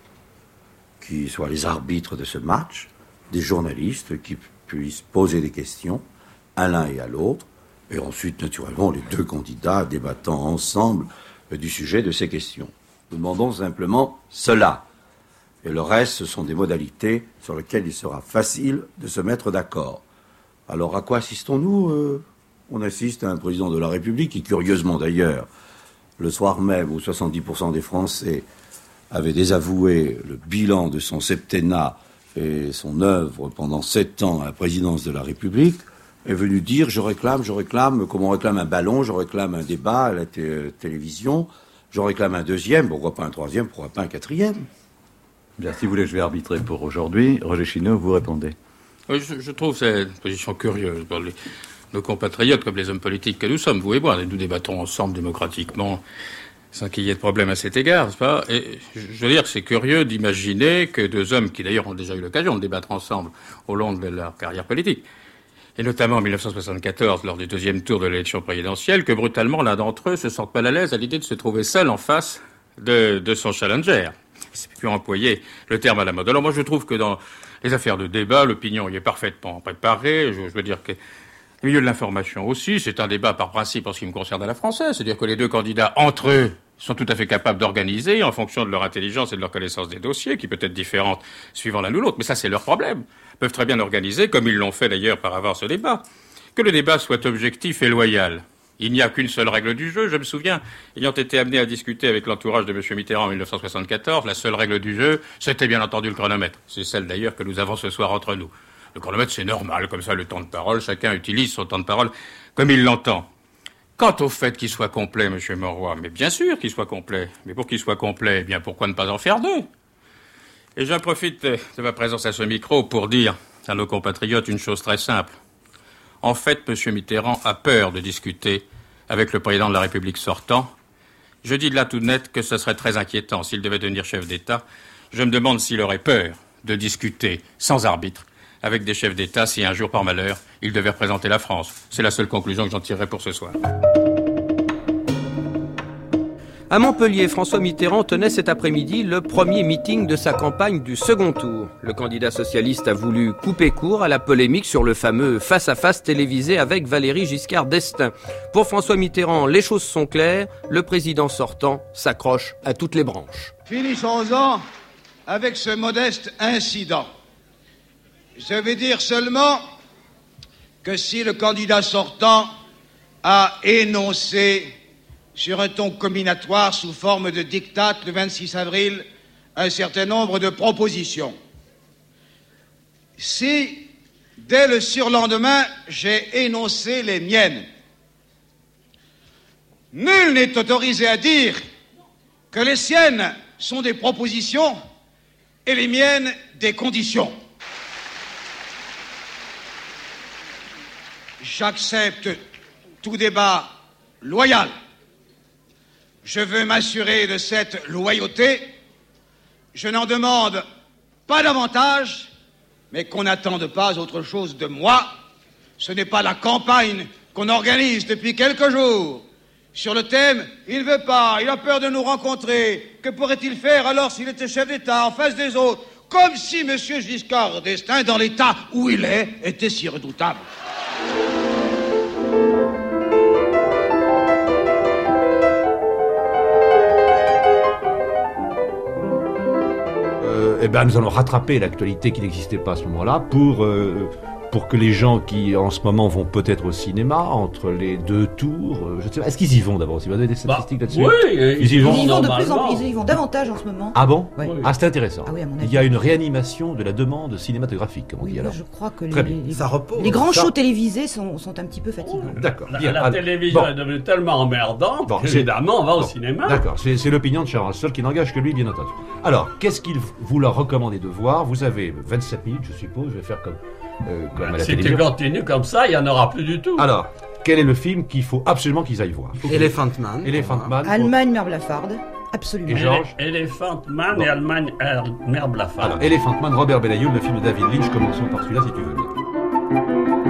qui soient les arbitres de ce match, des journalistes qui puissent poser des questions à l'un et à l'autre, et ensuite, naturellement, les deux candidats débattant ensemble du sujet de ces questions. Nous demandons simplement cela. Et le reste, ce sont des modalités sur lesquelles il sera facile de se mettre d'accord. Alors, à quoi assistons-nous On assiste à un président de la République qui, curieusement d'ailleurs, le soir même où 70% des Français avaient désavoué le bilan de son septennat et son œuvre pendant 7 ans à la présidence de la République, est venu dire « je réclame, comme on réclame un ballon, je réclame un débat à la télévision, je réclame un deuxième, pourquoi pas un troisième, pourquoi pas un quatrième ?» Bien, si vous voulez, je vais arbitrer pour aujourd'hui. Roger Chinot, vous répondez. Oui, je trouve cette position curieuse. Nos compatriotes, comme les hommes politiques que nous sommes, vous et moi, nous débattons ensemble démocratiquement, sans qu'il y ait de problème à cet égard, n'est-ce pas ? Et je veux dire que c'est curieux d'imaginer que deux hommes qui d'ailleurs ont déjà eu l'occasion de débattre ensemble au long de leur carrière politique, et notamment en 1974, lors du deuxième tour de l'élection présidentielle, que brutalement l'un d'entre eux se sente mal à l'aise à l'idée de se trouver seul en face de son challenger. C'est plus employer le terme à la mode. Alors moi je trouve que dans les affaires de débat, l'opinion y est parfaitement préparée. Je veux dire que le milieu de l'information aussi, c'est un débat par principe en ce qui me concerne à la française. C'est-à-dire que les deux candidats, entre eux, sont tout à fait capables d'organiser en fonction de leur intelligence et de leur connaissance des dossiers, qui peut être différente suivant l'un ou l'autre. Mais ça, c'est leur problème. Ils peuvent très bien organiser, comme ils l'ont fait d'ailleurs par avoir ce débat. Que le débat soit objectif et loyal. Il n'y a qu'une seule règle du jeu. Je me souviens, ayant été amené à discuter avec l'entourage de M. Mitterrand en 1974, la seule règle du jeu, c'était bien entendu le chronomètre. C'est celle d'ailleurs que nous avons ce soir entre nous. Le chronomètre, c'est normal, comme ça, le temps de parole, chacun utilise son temps de parole comme il l'entend. Quant au fait qu'il soit complet, M. Mauroy, mais bien sûr qu'il soit complet. Mais pour qu'il soit complet, eh bien, pourquoi ne pas en faire deux ? Et j'en profite de ma présence à ce micro pour dire à nos compatriotes une chose très simple. En fait, M. Mitterrand a peur de discuter avec le président de la République sortant. Je dis de là tout net que ce serait très inquiétant s'il devait devenir chef d'État. Je me demande s'il aurait peur de discuter sans arbitre avec des chefs d'État si un jour, par malheur, il devait représenter la France. C'est la seule conclusion que j'en tirerai pour ce soir. À Montpellier, François Mitterrand tenait cet après-midi le premier meeting de sa campagne du second tour. Le candidat socialiste a voulu couper court à la polémique sur le fameux face-à-face télévisé avec Valéry Giscard d'Estaing. Pour François Mitterrand, les choses sont claires, le président sortant s'accroche à toutes les branches. Finissons-en avec ce modeste incident. Je vais dire seulement que si le candidat sortant a énoncé sur un ton combinatoire sous forme de diktat le 26 avril un certain nombre de propositions, si dès le surlendemain j'ai énoncé les miennes, nul n'est autorisé à dire que les siennes sont des propositions et les miennes des conditions. J'accepte tout débat loyal. Je veux m'assurer de cette loyauté. Je n'en demande pas davantage, mais qu'on n'attende pas autre chose de moi. Ce n'est pas la campagne qu'on organise depuis quelques jours Sur le thème, il ne veut pas, il a peur de nous rencontrer. Que pourrait-il faire alors s'il était chef d'État en face des autres? Comme si M. Giscard d'Estaing, dans l'état où il est, était si redoutable. Nous allons rattraper l'actualité qui n'existait pas à ce moment-là pour que les gens qui en ce moment vont peut-être au cinéma entre les deux tours, je ne sais pas, est-ce qu'ils y vont d'abord? Si vous avez des statistiques là-dessus? Oui, ils y vont. Ils y vont de plus en plus, ils y vont davantage en ce moment. Ah bon? Oui. Ah, c'est intéressant. Ah oui, à mon avis. Il y a une réanimation de la demande cinématographique, comme on dit alors. Je crois que les grands shows télévisés sont un petit peu fatigants. D'accord. La télévision est devenue tellement emmerdante qu'évidemment on va au cinéma. D'accord, c'est l'opinion de Charles Russell qui n'engage que lui, bien entendu. Alors, qu'est-ce qu'il vous leur recommandez de voir? Vous avez 27 minutes, je suppose, je vais faire comme à la si télévision. tu continues comme ça, il n'y en aura plus du tout. Alors, quel est le film qu'il faut absolument qu'ils aillent voir? Elephant Man. Elephant Man. Allemagne, Mère Blafarde. Absolument. Et Georges? Elephant Man et Allemagne, Mère Blafarde. Alors, Elephant Man, Robert Benayoun, le film de David Lynch. Commençons par celui-là, si tu veux bien.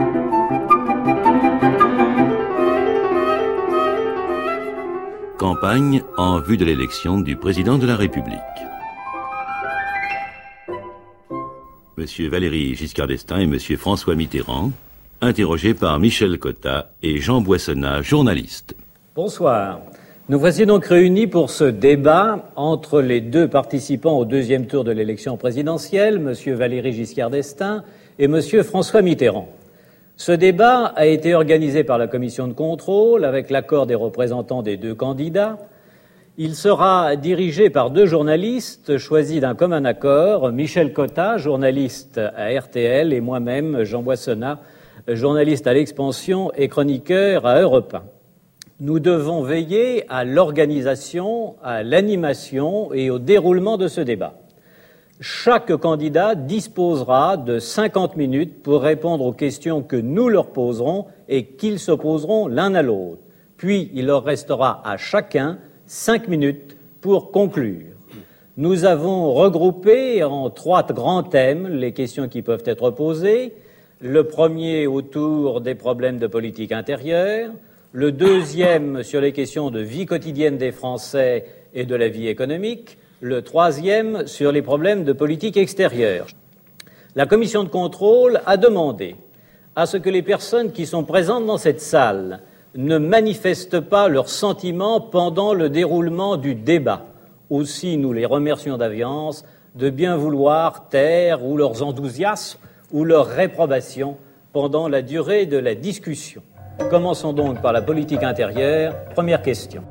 Campagne en vue de l'élection du président de la République. Monsieur Valéry Giscard d'Estaing et Monsieur François Mitterrand, interrogés par Michel Cotta et Jean Boissonnat, journaliste. Bonsoir. Nous voici donc réunis pour ce débat entre les deux participants au deuxième tour de l'élection présidentielle, Monsieur Valéry Giscard d'Estaing et Monsieur François Mitterrand. Ce débat a été organisé par la commission de contrôle avec l'accord des représentants des deux candidats. Il sera dirigé par deux journalistes choisis d'un commun accord, Michel Cotta, journaliste à RTL, et moi-même, Jean Boissonnat, journaliste à l'Expansion et chroniqueur à Europe 1. Nous devons veiller à l'organisation, à l'animation et au déroulement de ce débat. Chaque candidat disposera de 50 minutes pour répondre aux questions que nous leur poserons et qu'ils se poseront l'un à l'autre. Puis, il leur restera à chacun 5 minutes pour conclure. Nous avons regroupé en 3 grands thèmes les questions qui peuvent être posées. Le premier autour des problèmes de politique intérieure, le deuxième sur les questions de vie quotidienne des Français et de la vie économique, le troisième sur les problèmes de politique extérieure. La commission de contrôle a demandé à ce que les personnes qui sont présentes dans cette salle ne manifestent pas leurs sentiments pendant le déroulement du débat. Aussi, nous les remercions d'avance de bien vouloir taire ou leurs enthousiasmes ou leur réprobation pendant la durée de la discussion. Commençons donc par la politique intérieure. Première question.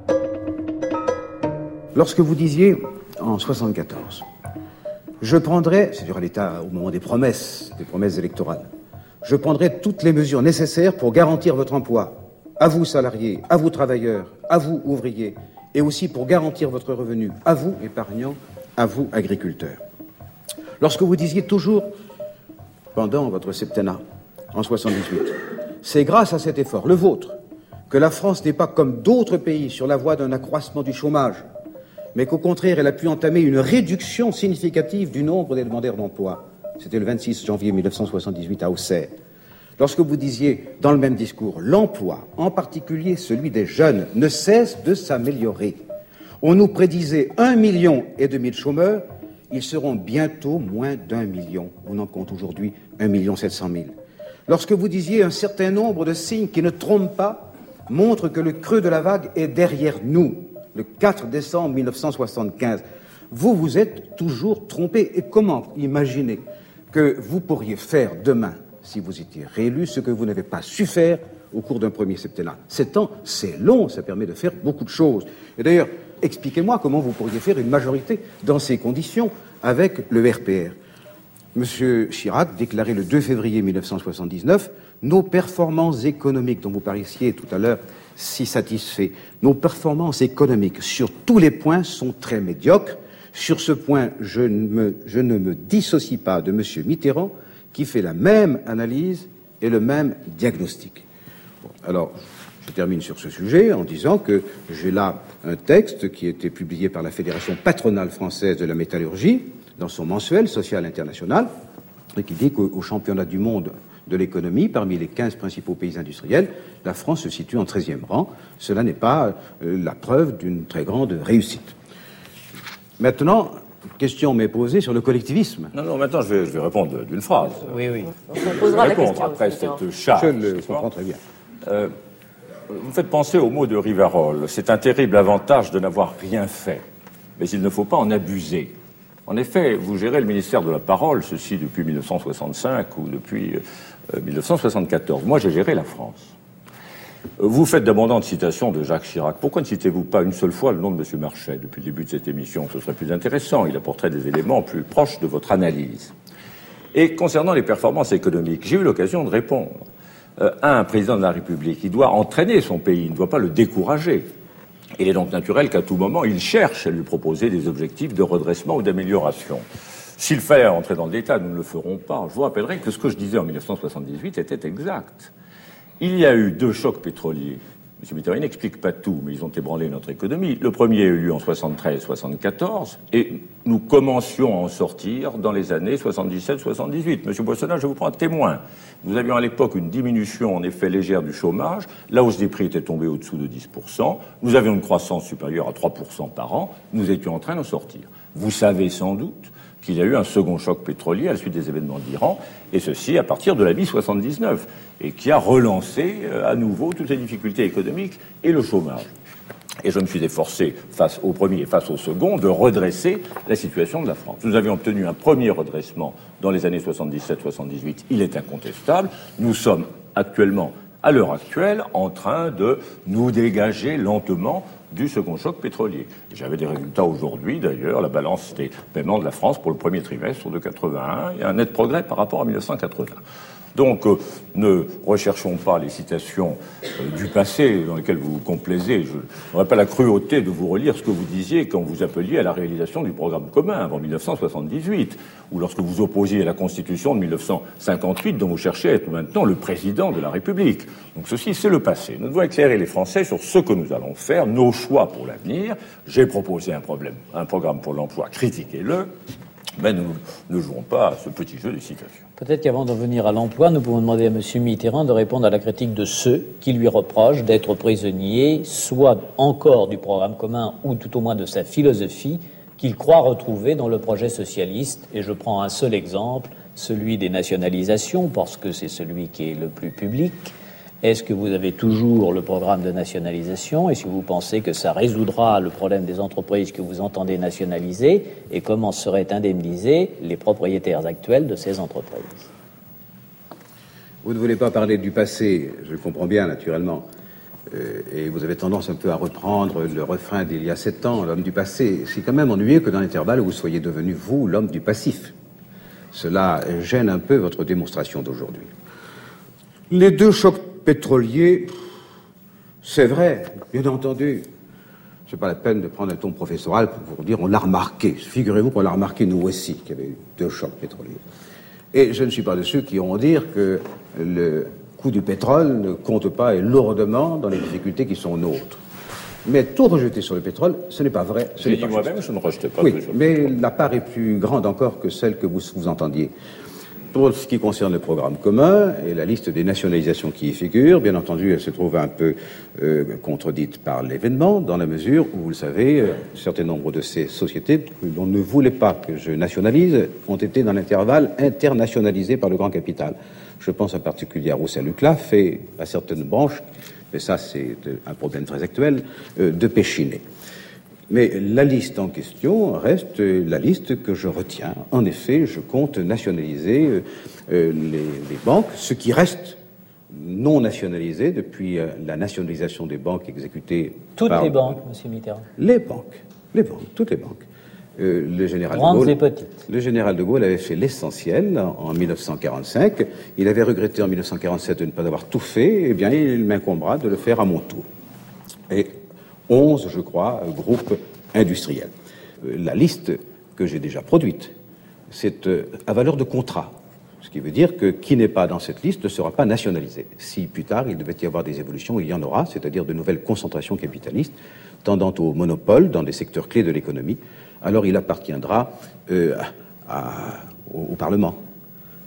Lorsque vous disiez, en 1974, je prendrai, c'est-à-dire à l'État au moment des promesses électorales, je prendrai toutes les mesures nécessaires pour garantir votre emploi, à vous salariés, à vous travailleurs, à vous ouvriers, et aussi pour garantir votre revenu, à vous épargnants, à vous agriculteurs. Lorsque vous disiez toujours, pendant votre septennat, en 78, c'est grâce à cet effort, le vôtre, que la France n'est pas comme d'autres pays sur la voie d'un accroissement du chômage, mais qu'au contraire, elle a pu entamer une réduction significative du nombre des demandeurs d'emploi. C'était le 26 janvier 1978 à Auxerre. Lorsque vous disiez, dans le même discours, l'emploi, en particulier celui des jeunes, ne cesse de s'améliorer. On nous prédisait 1,5 million de chômeurs, ils seront bientôt moins d'1 million. On en compte aujourd'hui 1,7 million. Lorsque vous disiez un certain nombre de signes qui ne trompent pas, montrent que le creux de la vague est derrière nous, le 4 décembre 1975. Vous vous êtes toujours trompé. Et comment imaginer que vous pourriez faire demain, si vous étiez réélu, ce que vous n'avez pas su faire au cours d'un premier septennat? 7 ans, c'est long, ça permet de faire beaucoup de choses. Et d'ailleurs, expliquez-moi comment vous pourriez faire une majorité dans ces conditions avec le RPR. Monsieur Chirac déclarait le 2 février 1979 « Nos performances économiques, dont vous parliez tout à l'heure, si satisfaits, nos performances économiques sur tous les points sont très médiocres. Sur ce point, je ne me dissocie pas de monsieur Mitterrand, qui fait la même analyse et le même diagnostic. » Bon, alors, je termine sur ce sujet en disant que j'ai là un texte qui a été publié par la Fédération patronale française de la métallurgie, dans son mensuel social international, et qui dit qu'au championnat du monde de l'économie, parmi les 15 principaux pays industriels, la France se situe en 13e rang. Cela n'est pas la preuve d'une très grande réussite. Maintenant, question m'est posée sur le collectivisme. Non, maintenant je vais répondre d'une phrase. Oui. On posera la question après cette charge. Je le comprends très bien. Vous me faites penser au mot de Rivarol. C'est un terrible avantage de n'avoir rien fait. Mais il ne faut pas en abuser. En effet, vous gérez le ministère de la Parole, ceci depuis 1965 ou depuis 1974. Moi, j'ai géré la France. Vous faites d'abondantes citations de Jacques Chirac. Pourquoi ne citez-vous pas une seule fois le nom de M. Marchais depuis le début de cette émission? Ce serait plus intéressant. Il apporterait des éléments plus proches de votre analyse. Et concernant les performances économiques, j'ai eu l'occasion de répondre à un président de la République. Il doit entraîner son pays, il ne doit pas le décourager. Il est donc naturel qu'à tout moment, il cherche à lui proposer des objectifs de redressement ou d'amélioration. S'il fallait entrer dans le détail, nous ne le ferons pas. Je vous rappellerai que ce que je disais en 1978 était exact. Il y a eu 2 chocs pétroliers. M. Mitterrand n'explique pas tout, mais ils ont ébranlé notre économie. Le premier a eu lieu en 73-74, et nous commencions à en sortir dans les années 77-78. M. Boissonnat, je vous prends un témoin. Nous avions à l'époque une diminution, en effet, légère du chômage. La hausse des prix était tombée au-dessous de 10%. Nous avions une croissance supérieure à 3% par an. Nous étions en train d'en sortir. Vous savez sans doute qu'il y a eu un second choc pétrolier à la suite des événements d'Iran, et ceci à partir de la mi-79, et qui a relancé à nouveau toutes les difficultés économiques et le chômage. Et je me suis efforcé, face au premier et face au second, de redresser la situation de la France. Nous avions obtenu un premier redressement dans les années 77-78, il est incontestable. Nous sommes actuellement, à l'heure actuelle, en train de nous dégager lentement du second choc pétrolier. J'avais des résultats aujourd'hui, d'ailleurs, la balance des paiements de la France pour le premier trimestre de 81, et un net progrès par rapport à 1980. Donc, ne recherchons pas les citations du passé dans lesquelles vous vous complaisez. Je n'aurais pas la cruauté de vous relire ce que vous disiez quand vous appeliez à la réalisation du programme commun avant 1978, ou lorsque vous opposiez à la Constitution de 1958, dont vous cherchez à être maintenant le président de la République. Donc ceci, c'est le passé. Nous devons éclairer les Français sur ce que nous allons faire, nos choix pour l'avenir. J'ai proposé un programme pour l'emploi, critiquez-le, mais nous ne jouons pas à ce petit jeu de citations. Peut-être qu'avant d'en venir à l'emploi, nous pouvons demander à M. Mitterrand de répondre à la critique de ceux qui lui reprochent d'être prisonnier, soit encore du programme commun, ou tout au moins de sa philosophie, qu'il croit retrouver dans le projet socialiste. Et je prends un seul exemple, celui des nationalisations, parce que c'est celui qui est le plus public. Est-ce que vous avez toujours le programme de nationalisation? Est-ce que vous pensez que ça résoudra le problème des entreprises que vous entendez nationaliser? Et comment seraient indemnisés les propriétaires actuels de ces entreprises? Vous ne voulez pas parler du passé, je le comprends bien, naturellement. Et vous avez tendance un peu à reprendre le refrain d'il y a 7 ans, l'homme du passé. C'est quand même ennuyeux que dans l'intervalle, vous soyez devenu, vous, l'homme du passif. Cela gêne un peu votre démonstration d'aujourd'hui. Les 2 chocs pétroliers, c'est vrai, bien entendu. C'est pas la peine de prendre un ton professoral pour vous dire on l'a remarqué. Figurez-vous qu'on l'a remarqué nous aussi, qu'il y avait eu 2 chocs pétroliers. Et je ne suis pas de ceux qui iront dire que le coût du pétrole ne compte pas et lourdement dans les difficultés qui sont nôtres. Mais tout rejeter sur le pétrole, ce n'est pas vrai. J'ai dit moi-même, je ne rejetais pas. Oui, mais la part est plus grande encore que celle que vous sous-entendiez. Pour ce qui concerne le programme commun et la liste des nationalisations qui y figurent, bien entendu, elle se trouve un peu contredite par l'événement, dans la mesure où, vous le savez, un certain nombre de ces sociétés, dont ne voulait pas que je nationalise, ont été dans l'intervalle internationalisées par le grand capital. Je pense en particulier à Roussel-Luclaf et à certaines branches, mais ça c'est un problème très actuel, de Péchinet. Mais la liste en question reste la liste que je retiens. En effet, je compte nationaliser les banques, ce qui reste non nationalisé depuis la nationalisation des banques exécutées toutes par... les banques, M. Mitterrand. Les banques, toutes les banques. Le général Grandes de Gaulle, et petites. Le général de Gaulle avait fait l'essentiel en 1945. Il avait regretté en 1947 de ne pas avoir tout fait. Eh bien, il m'incombera de le faire à mon tour. Et 11, je crois, groupes industriels. La liste que j'ai déjà produite, c'est à valeur de contrat. Ce qui veut dire que qui n'est pas dans cette liste ne sera pas nationalisé. Si plus tard il devait y avoir des évolutions, il y en aura, c'est-à-dire de nouvelles concentrations capitalistes tendant au monopole dans des secteurs clés de l'économie, alors il appartiendra au Parlement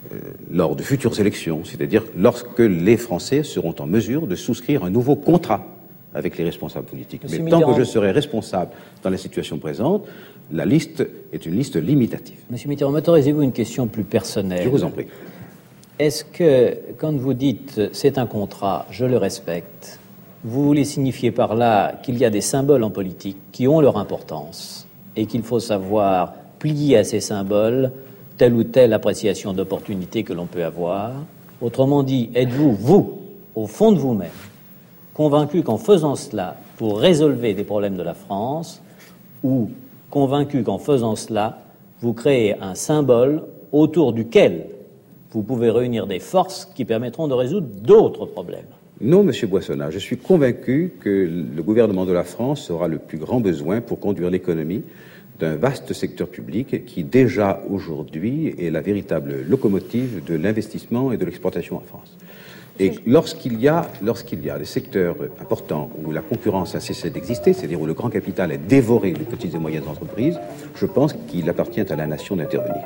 lors de futures élections, c'est-à-dire lorsque les Français seront en mesure de souscrire un nouveau contrat avec les responsables politiques. Mais tant que je serai responsable dans la situation présente, la liste est une liste limitative. Monsieur Mitterrand, m'autorisez-vous une question plus personnelle? Je vous en prie. Est-ce que, quand vous dites « c'est un contrat, je le respecte », vous voulez signifier par là qu'il y a des symboles en politique qui ont leur importance et qu'il faut savoir plier à ces symboles telle ou telle appréciation d'opportunité que l'on peut avoir? Autrement dit, êtes-vous, vous, au fond de vous-même, convaincu qu'en faisant cela, vous résolvez des problèmes de la France, ou convaincu qu'en faisant cela, vous créez un symbole autour duquel vous pouvez réunir des forces qui permettront de résoudre d'autres problèmes? Non, Monsieur Boissonnat, je suis convaincu que le gouvernement de la France aura le plus grand besoin pour conduire l'économie d'un vaste secteur public qui, déjà aujourd'hui, est la véritable locomotive de l'investissement et de l'exportation en France. Et lorsqu'il y a des secteurs importants où la concurrence a cessé d'exister, c'est-à-dire où le grand capital a dévoré les petites et moyennes entreprises, je pense qu'il appartient à la nation d'intervenir.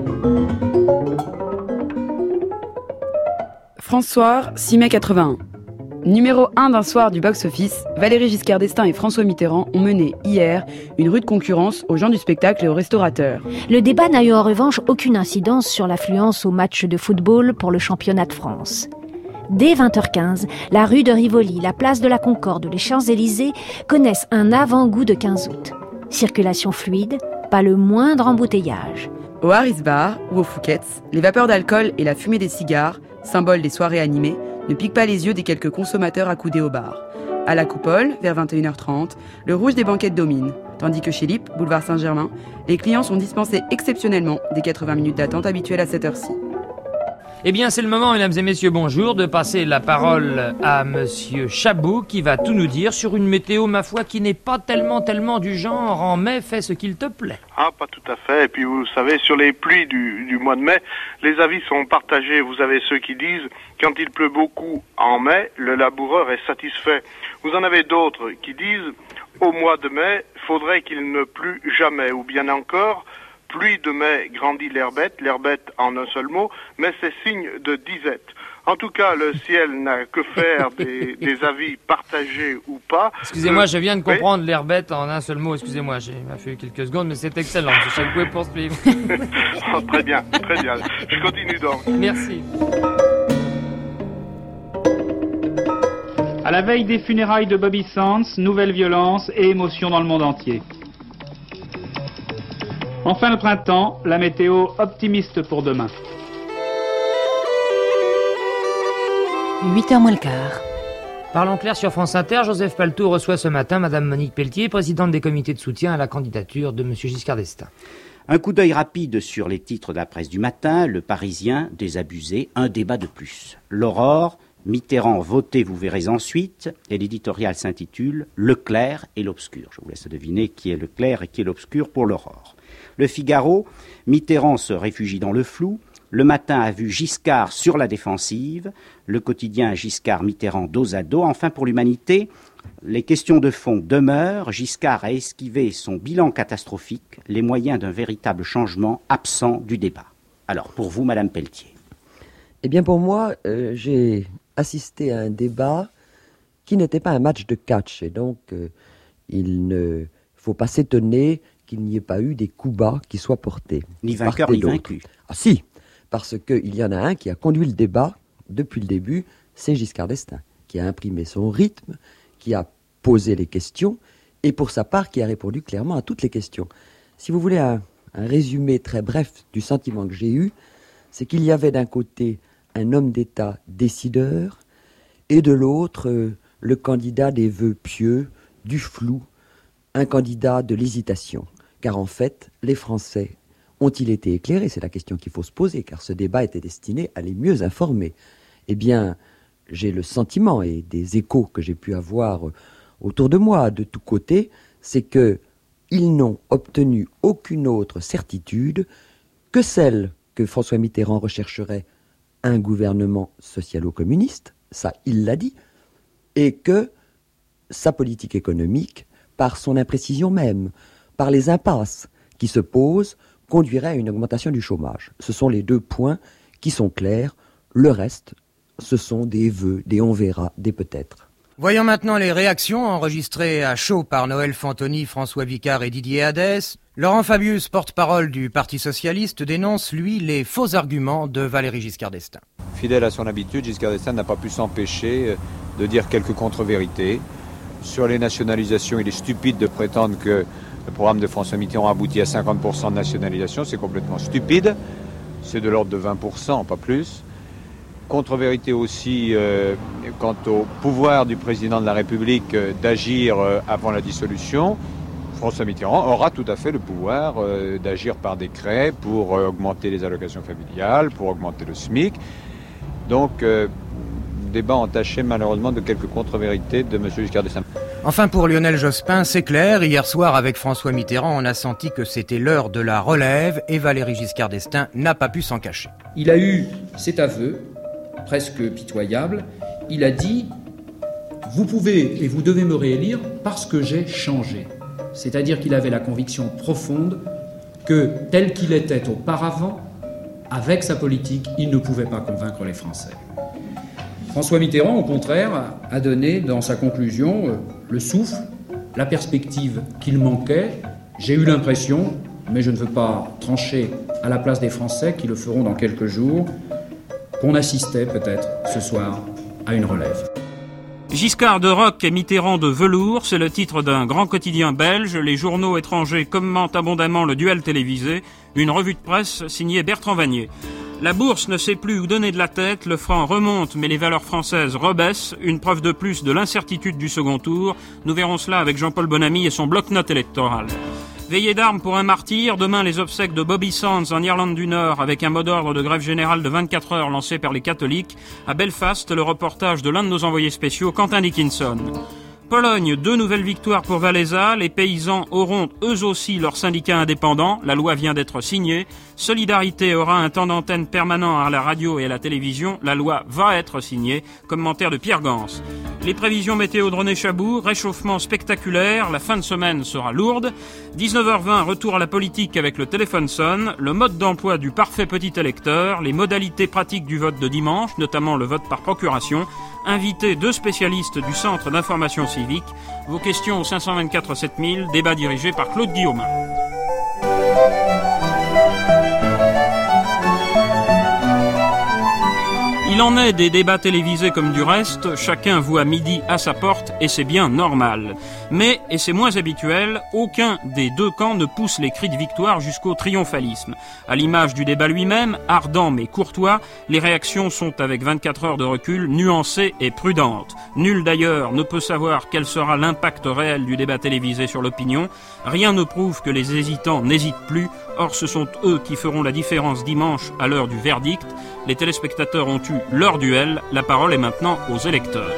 François, 6 mai 81. Numéro 1 d'un soir du box-office, Valéry Giscard d'Estaing et François Mitterrand ont mené hier une rude concurrence aux gens du spectacle et aux restaurateurs. Le débat n'a eu en revanche aucune incidence sur l'affluence au match de football pour le championnat de France. Dès 20h15, la rue de Rivoli, la place de la Concorde, les Champs-Élysées connaissent un avant-goût de 15 août. Circulation fluide, pas le moindre embouteillage. Au Harris Bar ou au Fouquet's, les vapeurs d'alcool et la fumée des cigares, symbole des soirées animées, ne piquent pas les yeux des quelques consommateurs accoudés au bar. À la Coupole, vers 21h30, le rouge des banquettes domine, tandis que chez Lippe, boulevard Saint-Germain, les clients sont dispensés exceptionnellement des 80 minutes d'attente habituelles à cette heure-ci. Eh bien, c'est le moment, mesdames et messieurs, bonjour, de passer la parole à monsieur Chabot, qui va tout nous dire sur une météo, ma foi, qui n'est pas tellement du genre « en mai, fais ce qu'il te plaît ». Ah, pas tout à fait. Et puis, vous savez, sur les pluies du mois de mai, les avis sont partagés. Vous avez ceux qui disent « quand il pleut beaucoup en mai, le laboureur est satisfait ». Vous en avez d'autres qui disent « au mois de mai, faudrait qu'il ne plût jamais ». Ou bien encore « pluie de mai grandit l'herbette en un seul mot, mais c'est signe de disette ». En tout cas, le ciel n'a que faire des avis partagés ou pas. Excusez-moi, je viens de comprendre l'herbette en un seul mot. Excusez-moi, il m'a fallu quelques secondes, mais c'est excellent. Je sais que vous pouvez poursuivre. Oh, très bien. Je continue donc. Merci. À la veille des funérailles de Bobby Sands, nouvelle violence et émotion dans le monde entier. Enfin le printemps, la météo optimiste pour demain. 8h moins le quart. Parlons clair sur France Inter. Joseph Paletoux reçoit ce matin Madame Monique Pelletier, présidente des comités de soutien à la candidature de Monsieur Giscard d'Estaing. Un coup d'œil rapide sur les titres de la presse du matin. Le Parisien, désabusé, un débat de plus. L'Aurore, Mitterrand, votez, vous verrez ensuite. Et l'éditorial s'intitule Le clair et l'obscur. Je vous laisse deviner qui est le clair et qui est l'obscur pour l'Aurore. Le Figaro, Mitterrand se réfugie dans le flou. Le Matin a vu Giscard sur la défensive. Le quotidien Giscard-Mitterrand dos à dos. Enfin, pour l'Humanité, les questions de fond demeurent. Giscard a esquivé son bilan catastrophique, les moyens d'un véritable changement absent du débat. Alors, pour vous, Madame Pelletier. Eh bien, pour moi, j'ai assisté à un débat qui n'était pas un match de catch. Et donc, il ne faut pas s'étonner qu'il n'y ait pas eu des coups bas qui soient portés. Ni vainqueur ni vaincu. Ah si, parce qu'il y en a un qui a conduit le débat depuis le début, c'est Giscard d'Estaing, qui a imprimé son rythme, qui a posé les questions, et pour sa part, qui a répondu clairement à toutes les questions. Si vous voulez un résumé très bref du sentiment que j'ai eu, c'est qu'il y avait d'un côté un homme d'État décideur, et de l'autre, le candidat des vœux pieux, du flou, un candidat de l'hésitation. Car en fait, les Français ont-ils été éclairés? C'est la question qu'il faut se poser, car ce débat était destiné à les mieux informer. Eh bien, j'ai le sentiment, et des échos que j'ai pu avoir autour de moi, de tous côtés, c'est qu'ils n'ont obtenu aucune autre certitude que celle que François Mitterrand rechercherait un gouvernement socialo-communiste, ça il l'a dit, et que sa politique économique, par son imprécision même, par les impasses qui se posent, conduirait à une augmentation du chômage. Ce sont les deux points qui sont clairs. Le reste, ce sont des vœux, des on verra, des peut-être. Voyons maintenant les réactions enregistrées à chaud par Noël Fantoni, François Vicard et Didier Hadès. Laurent Fabius, porte-parole du Parti socialiste, dénonce, lui, les faux arguments de Valéry Giscard d'Estaing. Fidèle à son habitude, Giscard d'Estaing n'a pas pu s'empêcher de dire quelques contre-vérités. Sur les nationalisations, il est stupide de prétendre que le programme de François Mitterrand aboutit à 50% de nationalisation. C'est complètement stupide. C'est de l'ordre de 20%, pas plus. Contre-vérité aussi quant au pouvoir du président de la République d'agir avant la dissolution. François Mitterrand aura tout à fait le pouvoir d'agir par décret pour augmenter les allocations familiales, pour augmenter le SMIC. Donc, débat entaché malheureusement de quelques contre-vérités de M. Giscard d'Estaing. Enfin, pour Lionel Jospin, c'est clair, hier soir avec François Mitterrand, on a senti que c'était l'heure de la relève et Valéry Giscard d'Estaing n'a pas pu s'en cacher. Il a eu cet aveu, presque pitoyable, il a dit « Vous pouvez et vous devez me réélire parce que j'ai changé ». C'est-à-dire qu'il avait la conviction profonde que, tel qu'il était auparavant, avec sa politique, il ne pouvait pas convaincre les Français. François Mitterrand, au contraire, a donné dans sa conclusion le souffle, la perspective qu'il manquait. J'ai eu l'impression, mais je ne veux pas trancher à la place des Français qui le feront dans quelques jours, qu'on assistait peut-être ce soir à une relève. Giscard de roc et Mitterrand de velours, c'est le titre d'un grand quotidien belge. Les journaux étrangers commentent abondamment le duel télévisé. Une revue de presse signée Bertrand Vanier. La bourse ne sait plus où donner de la tête, le franc remonte mais les valeurs françaises rebaissent, une preuve de plus de l'incertitude du second tour. Nous verrons cela avec Jean-Paul Bonamy et son bloc-notes électoral. Veillée d'armes pour un martyr, demain les obsèques de Bobby Sands en Irlande du Nord avec un mot d'ordre de grève générale de 24 heures lancé par les catholiques. À Belfast, le reportage de l'un de nos envoyés spéciaux, Quentin Dickinson. Pologne, 2 nouvelles victoires pour Wałęsa. Les paysans auront eux aussi leur syndicat indépendant. La loi vient d'être signée. Solidarité aura un temps d'antenne permanent à la radio et à la télévision. La loi va être signée. Commentaire de Pierre Gans. Les prévisions météo de René Chabou. Réchauffement spectaculaire. La fin de semaine sera lourde. 19h20, retour à la politique avec le téléphone sonne. Le mode d'emploi du parfait petit électeur. Les modalités pratiques du vote de dimanche, notamment le vote par procuration. Invité 2 spécialistes du Centre d'information civique. Vos questions au 524 7000, débat dirigé par Claude Guillaumin. Il en est des débats télévisés comme du reste, chacun voit midi à sa porte et c'est bien normal. Mais, et c'est moins habituel, aucun des 2 camps ne pousse les cris de victoire jusqu'au triomphalisme. À l'image du débat lui-même, ardent mais courtois, les réactions sont avec 24 heures de recul, nuancées et prudentes. Nul d'ailleurs ne peut savoir quel sera l'impact réel du débat télévisé sur l'opinion. Rien ne prouve que les hésitants n'hésitent plus. Or, ce sont eux qui feront la différence dimanche à l'heure du verdict. Les téléspectateurs ont eu leur duel. La parole est maintenant aux électeurs.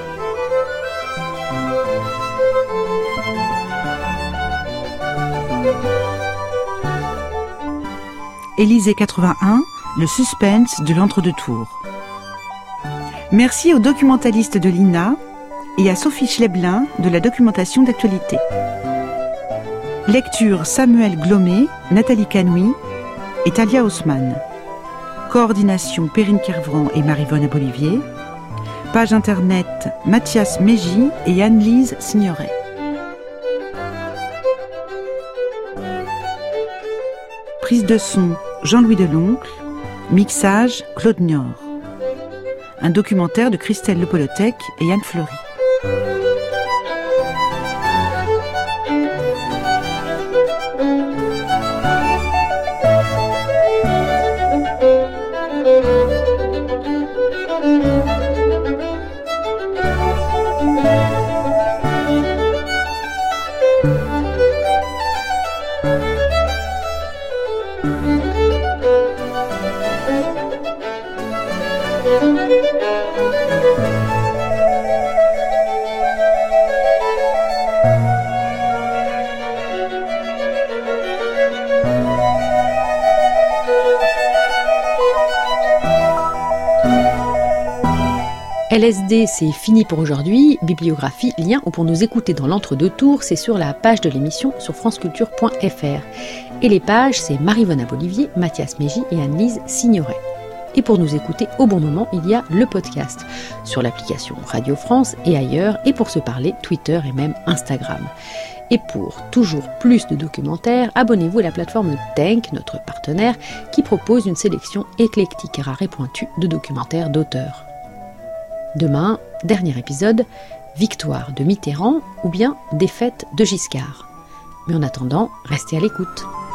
Élysée 81, le suspense de l'entre-deux-tours. Merci aux documentalistes de l'INA et à Sophie Schleblin de la documentation d'actualité. Lecture Samuel Glomé, Nathalie Canoui et Talia Haussmann. Coordination Perrine Kervran et Maryvonne Abolivier. Page internet Mathias Mégy et Anne-Lise Signoret. Prise de son Jean-Louis Deloncle. Mixage Claude Niort. Un documentaire de Christelle Lepolotec et Yann Fleury. LSD, c'est fini pour aujourd'hui. Bibliographie, lien ou pour nous écouter dans l'entre-deux tours, c'est sur la page de l'émission sur franceculture.fr. Et les pages, c'est Maryvonne Abolivier, Mathias Mégy et Anne-Lise Signoret. Et pour nous écouter au bon moment, il y a le podcast sur l'application Radio France et ailleurs, et pour se parler, Twitter et même Instagram. Et pour toujours plus de documentaires, abonnez-vous à la plateforme Tenk, notre partenaire, qui propose une sélection éclectique, rare et pointue de documentaires d'auteurs. Demain, dernier épisode, victoire de Mitterrand ou bien défaite de Giscard. Mais en attendant, restez à l'écoute.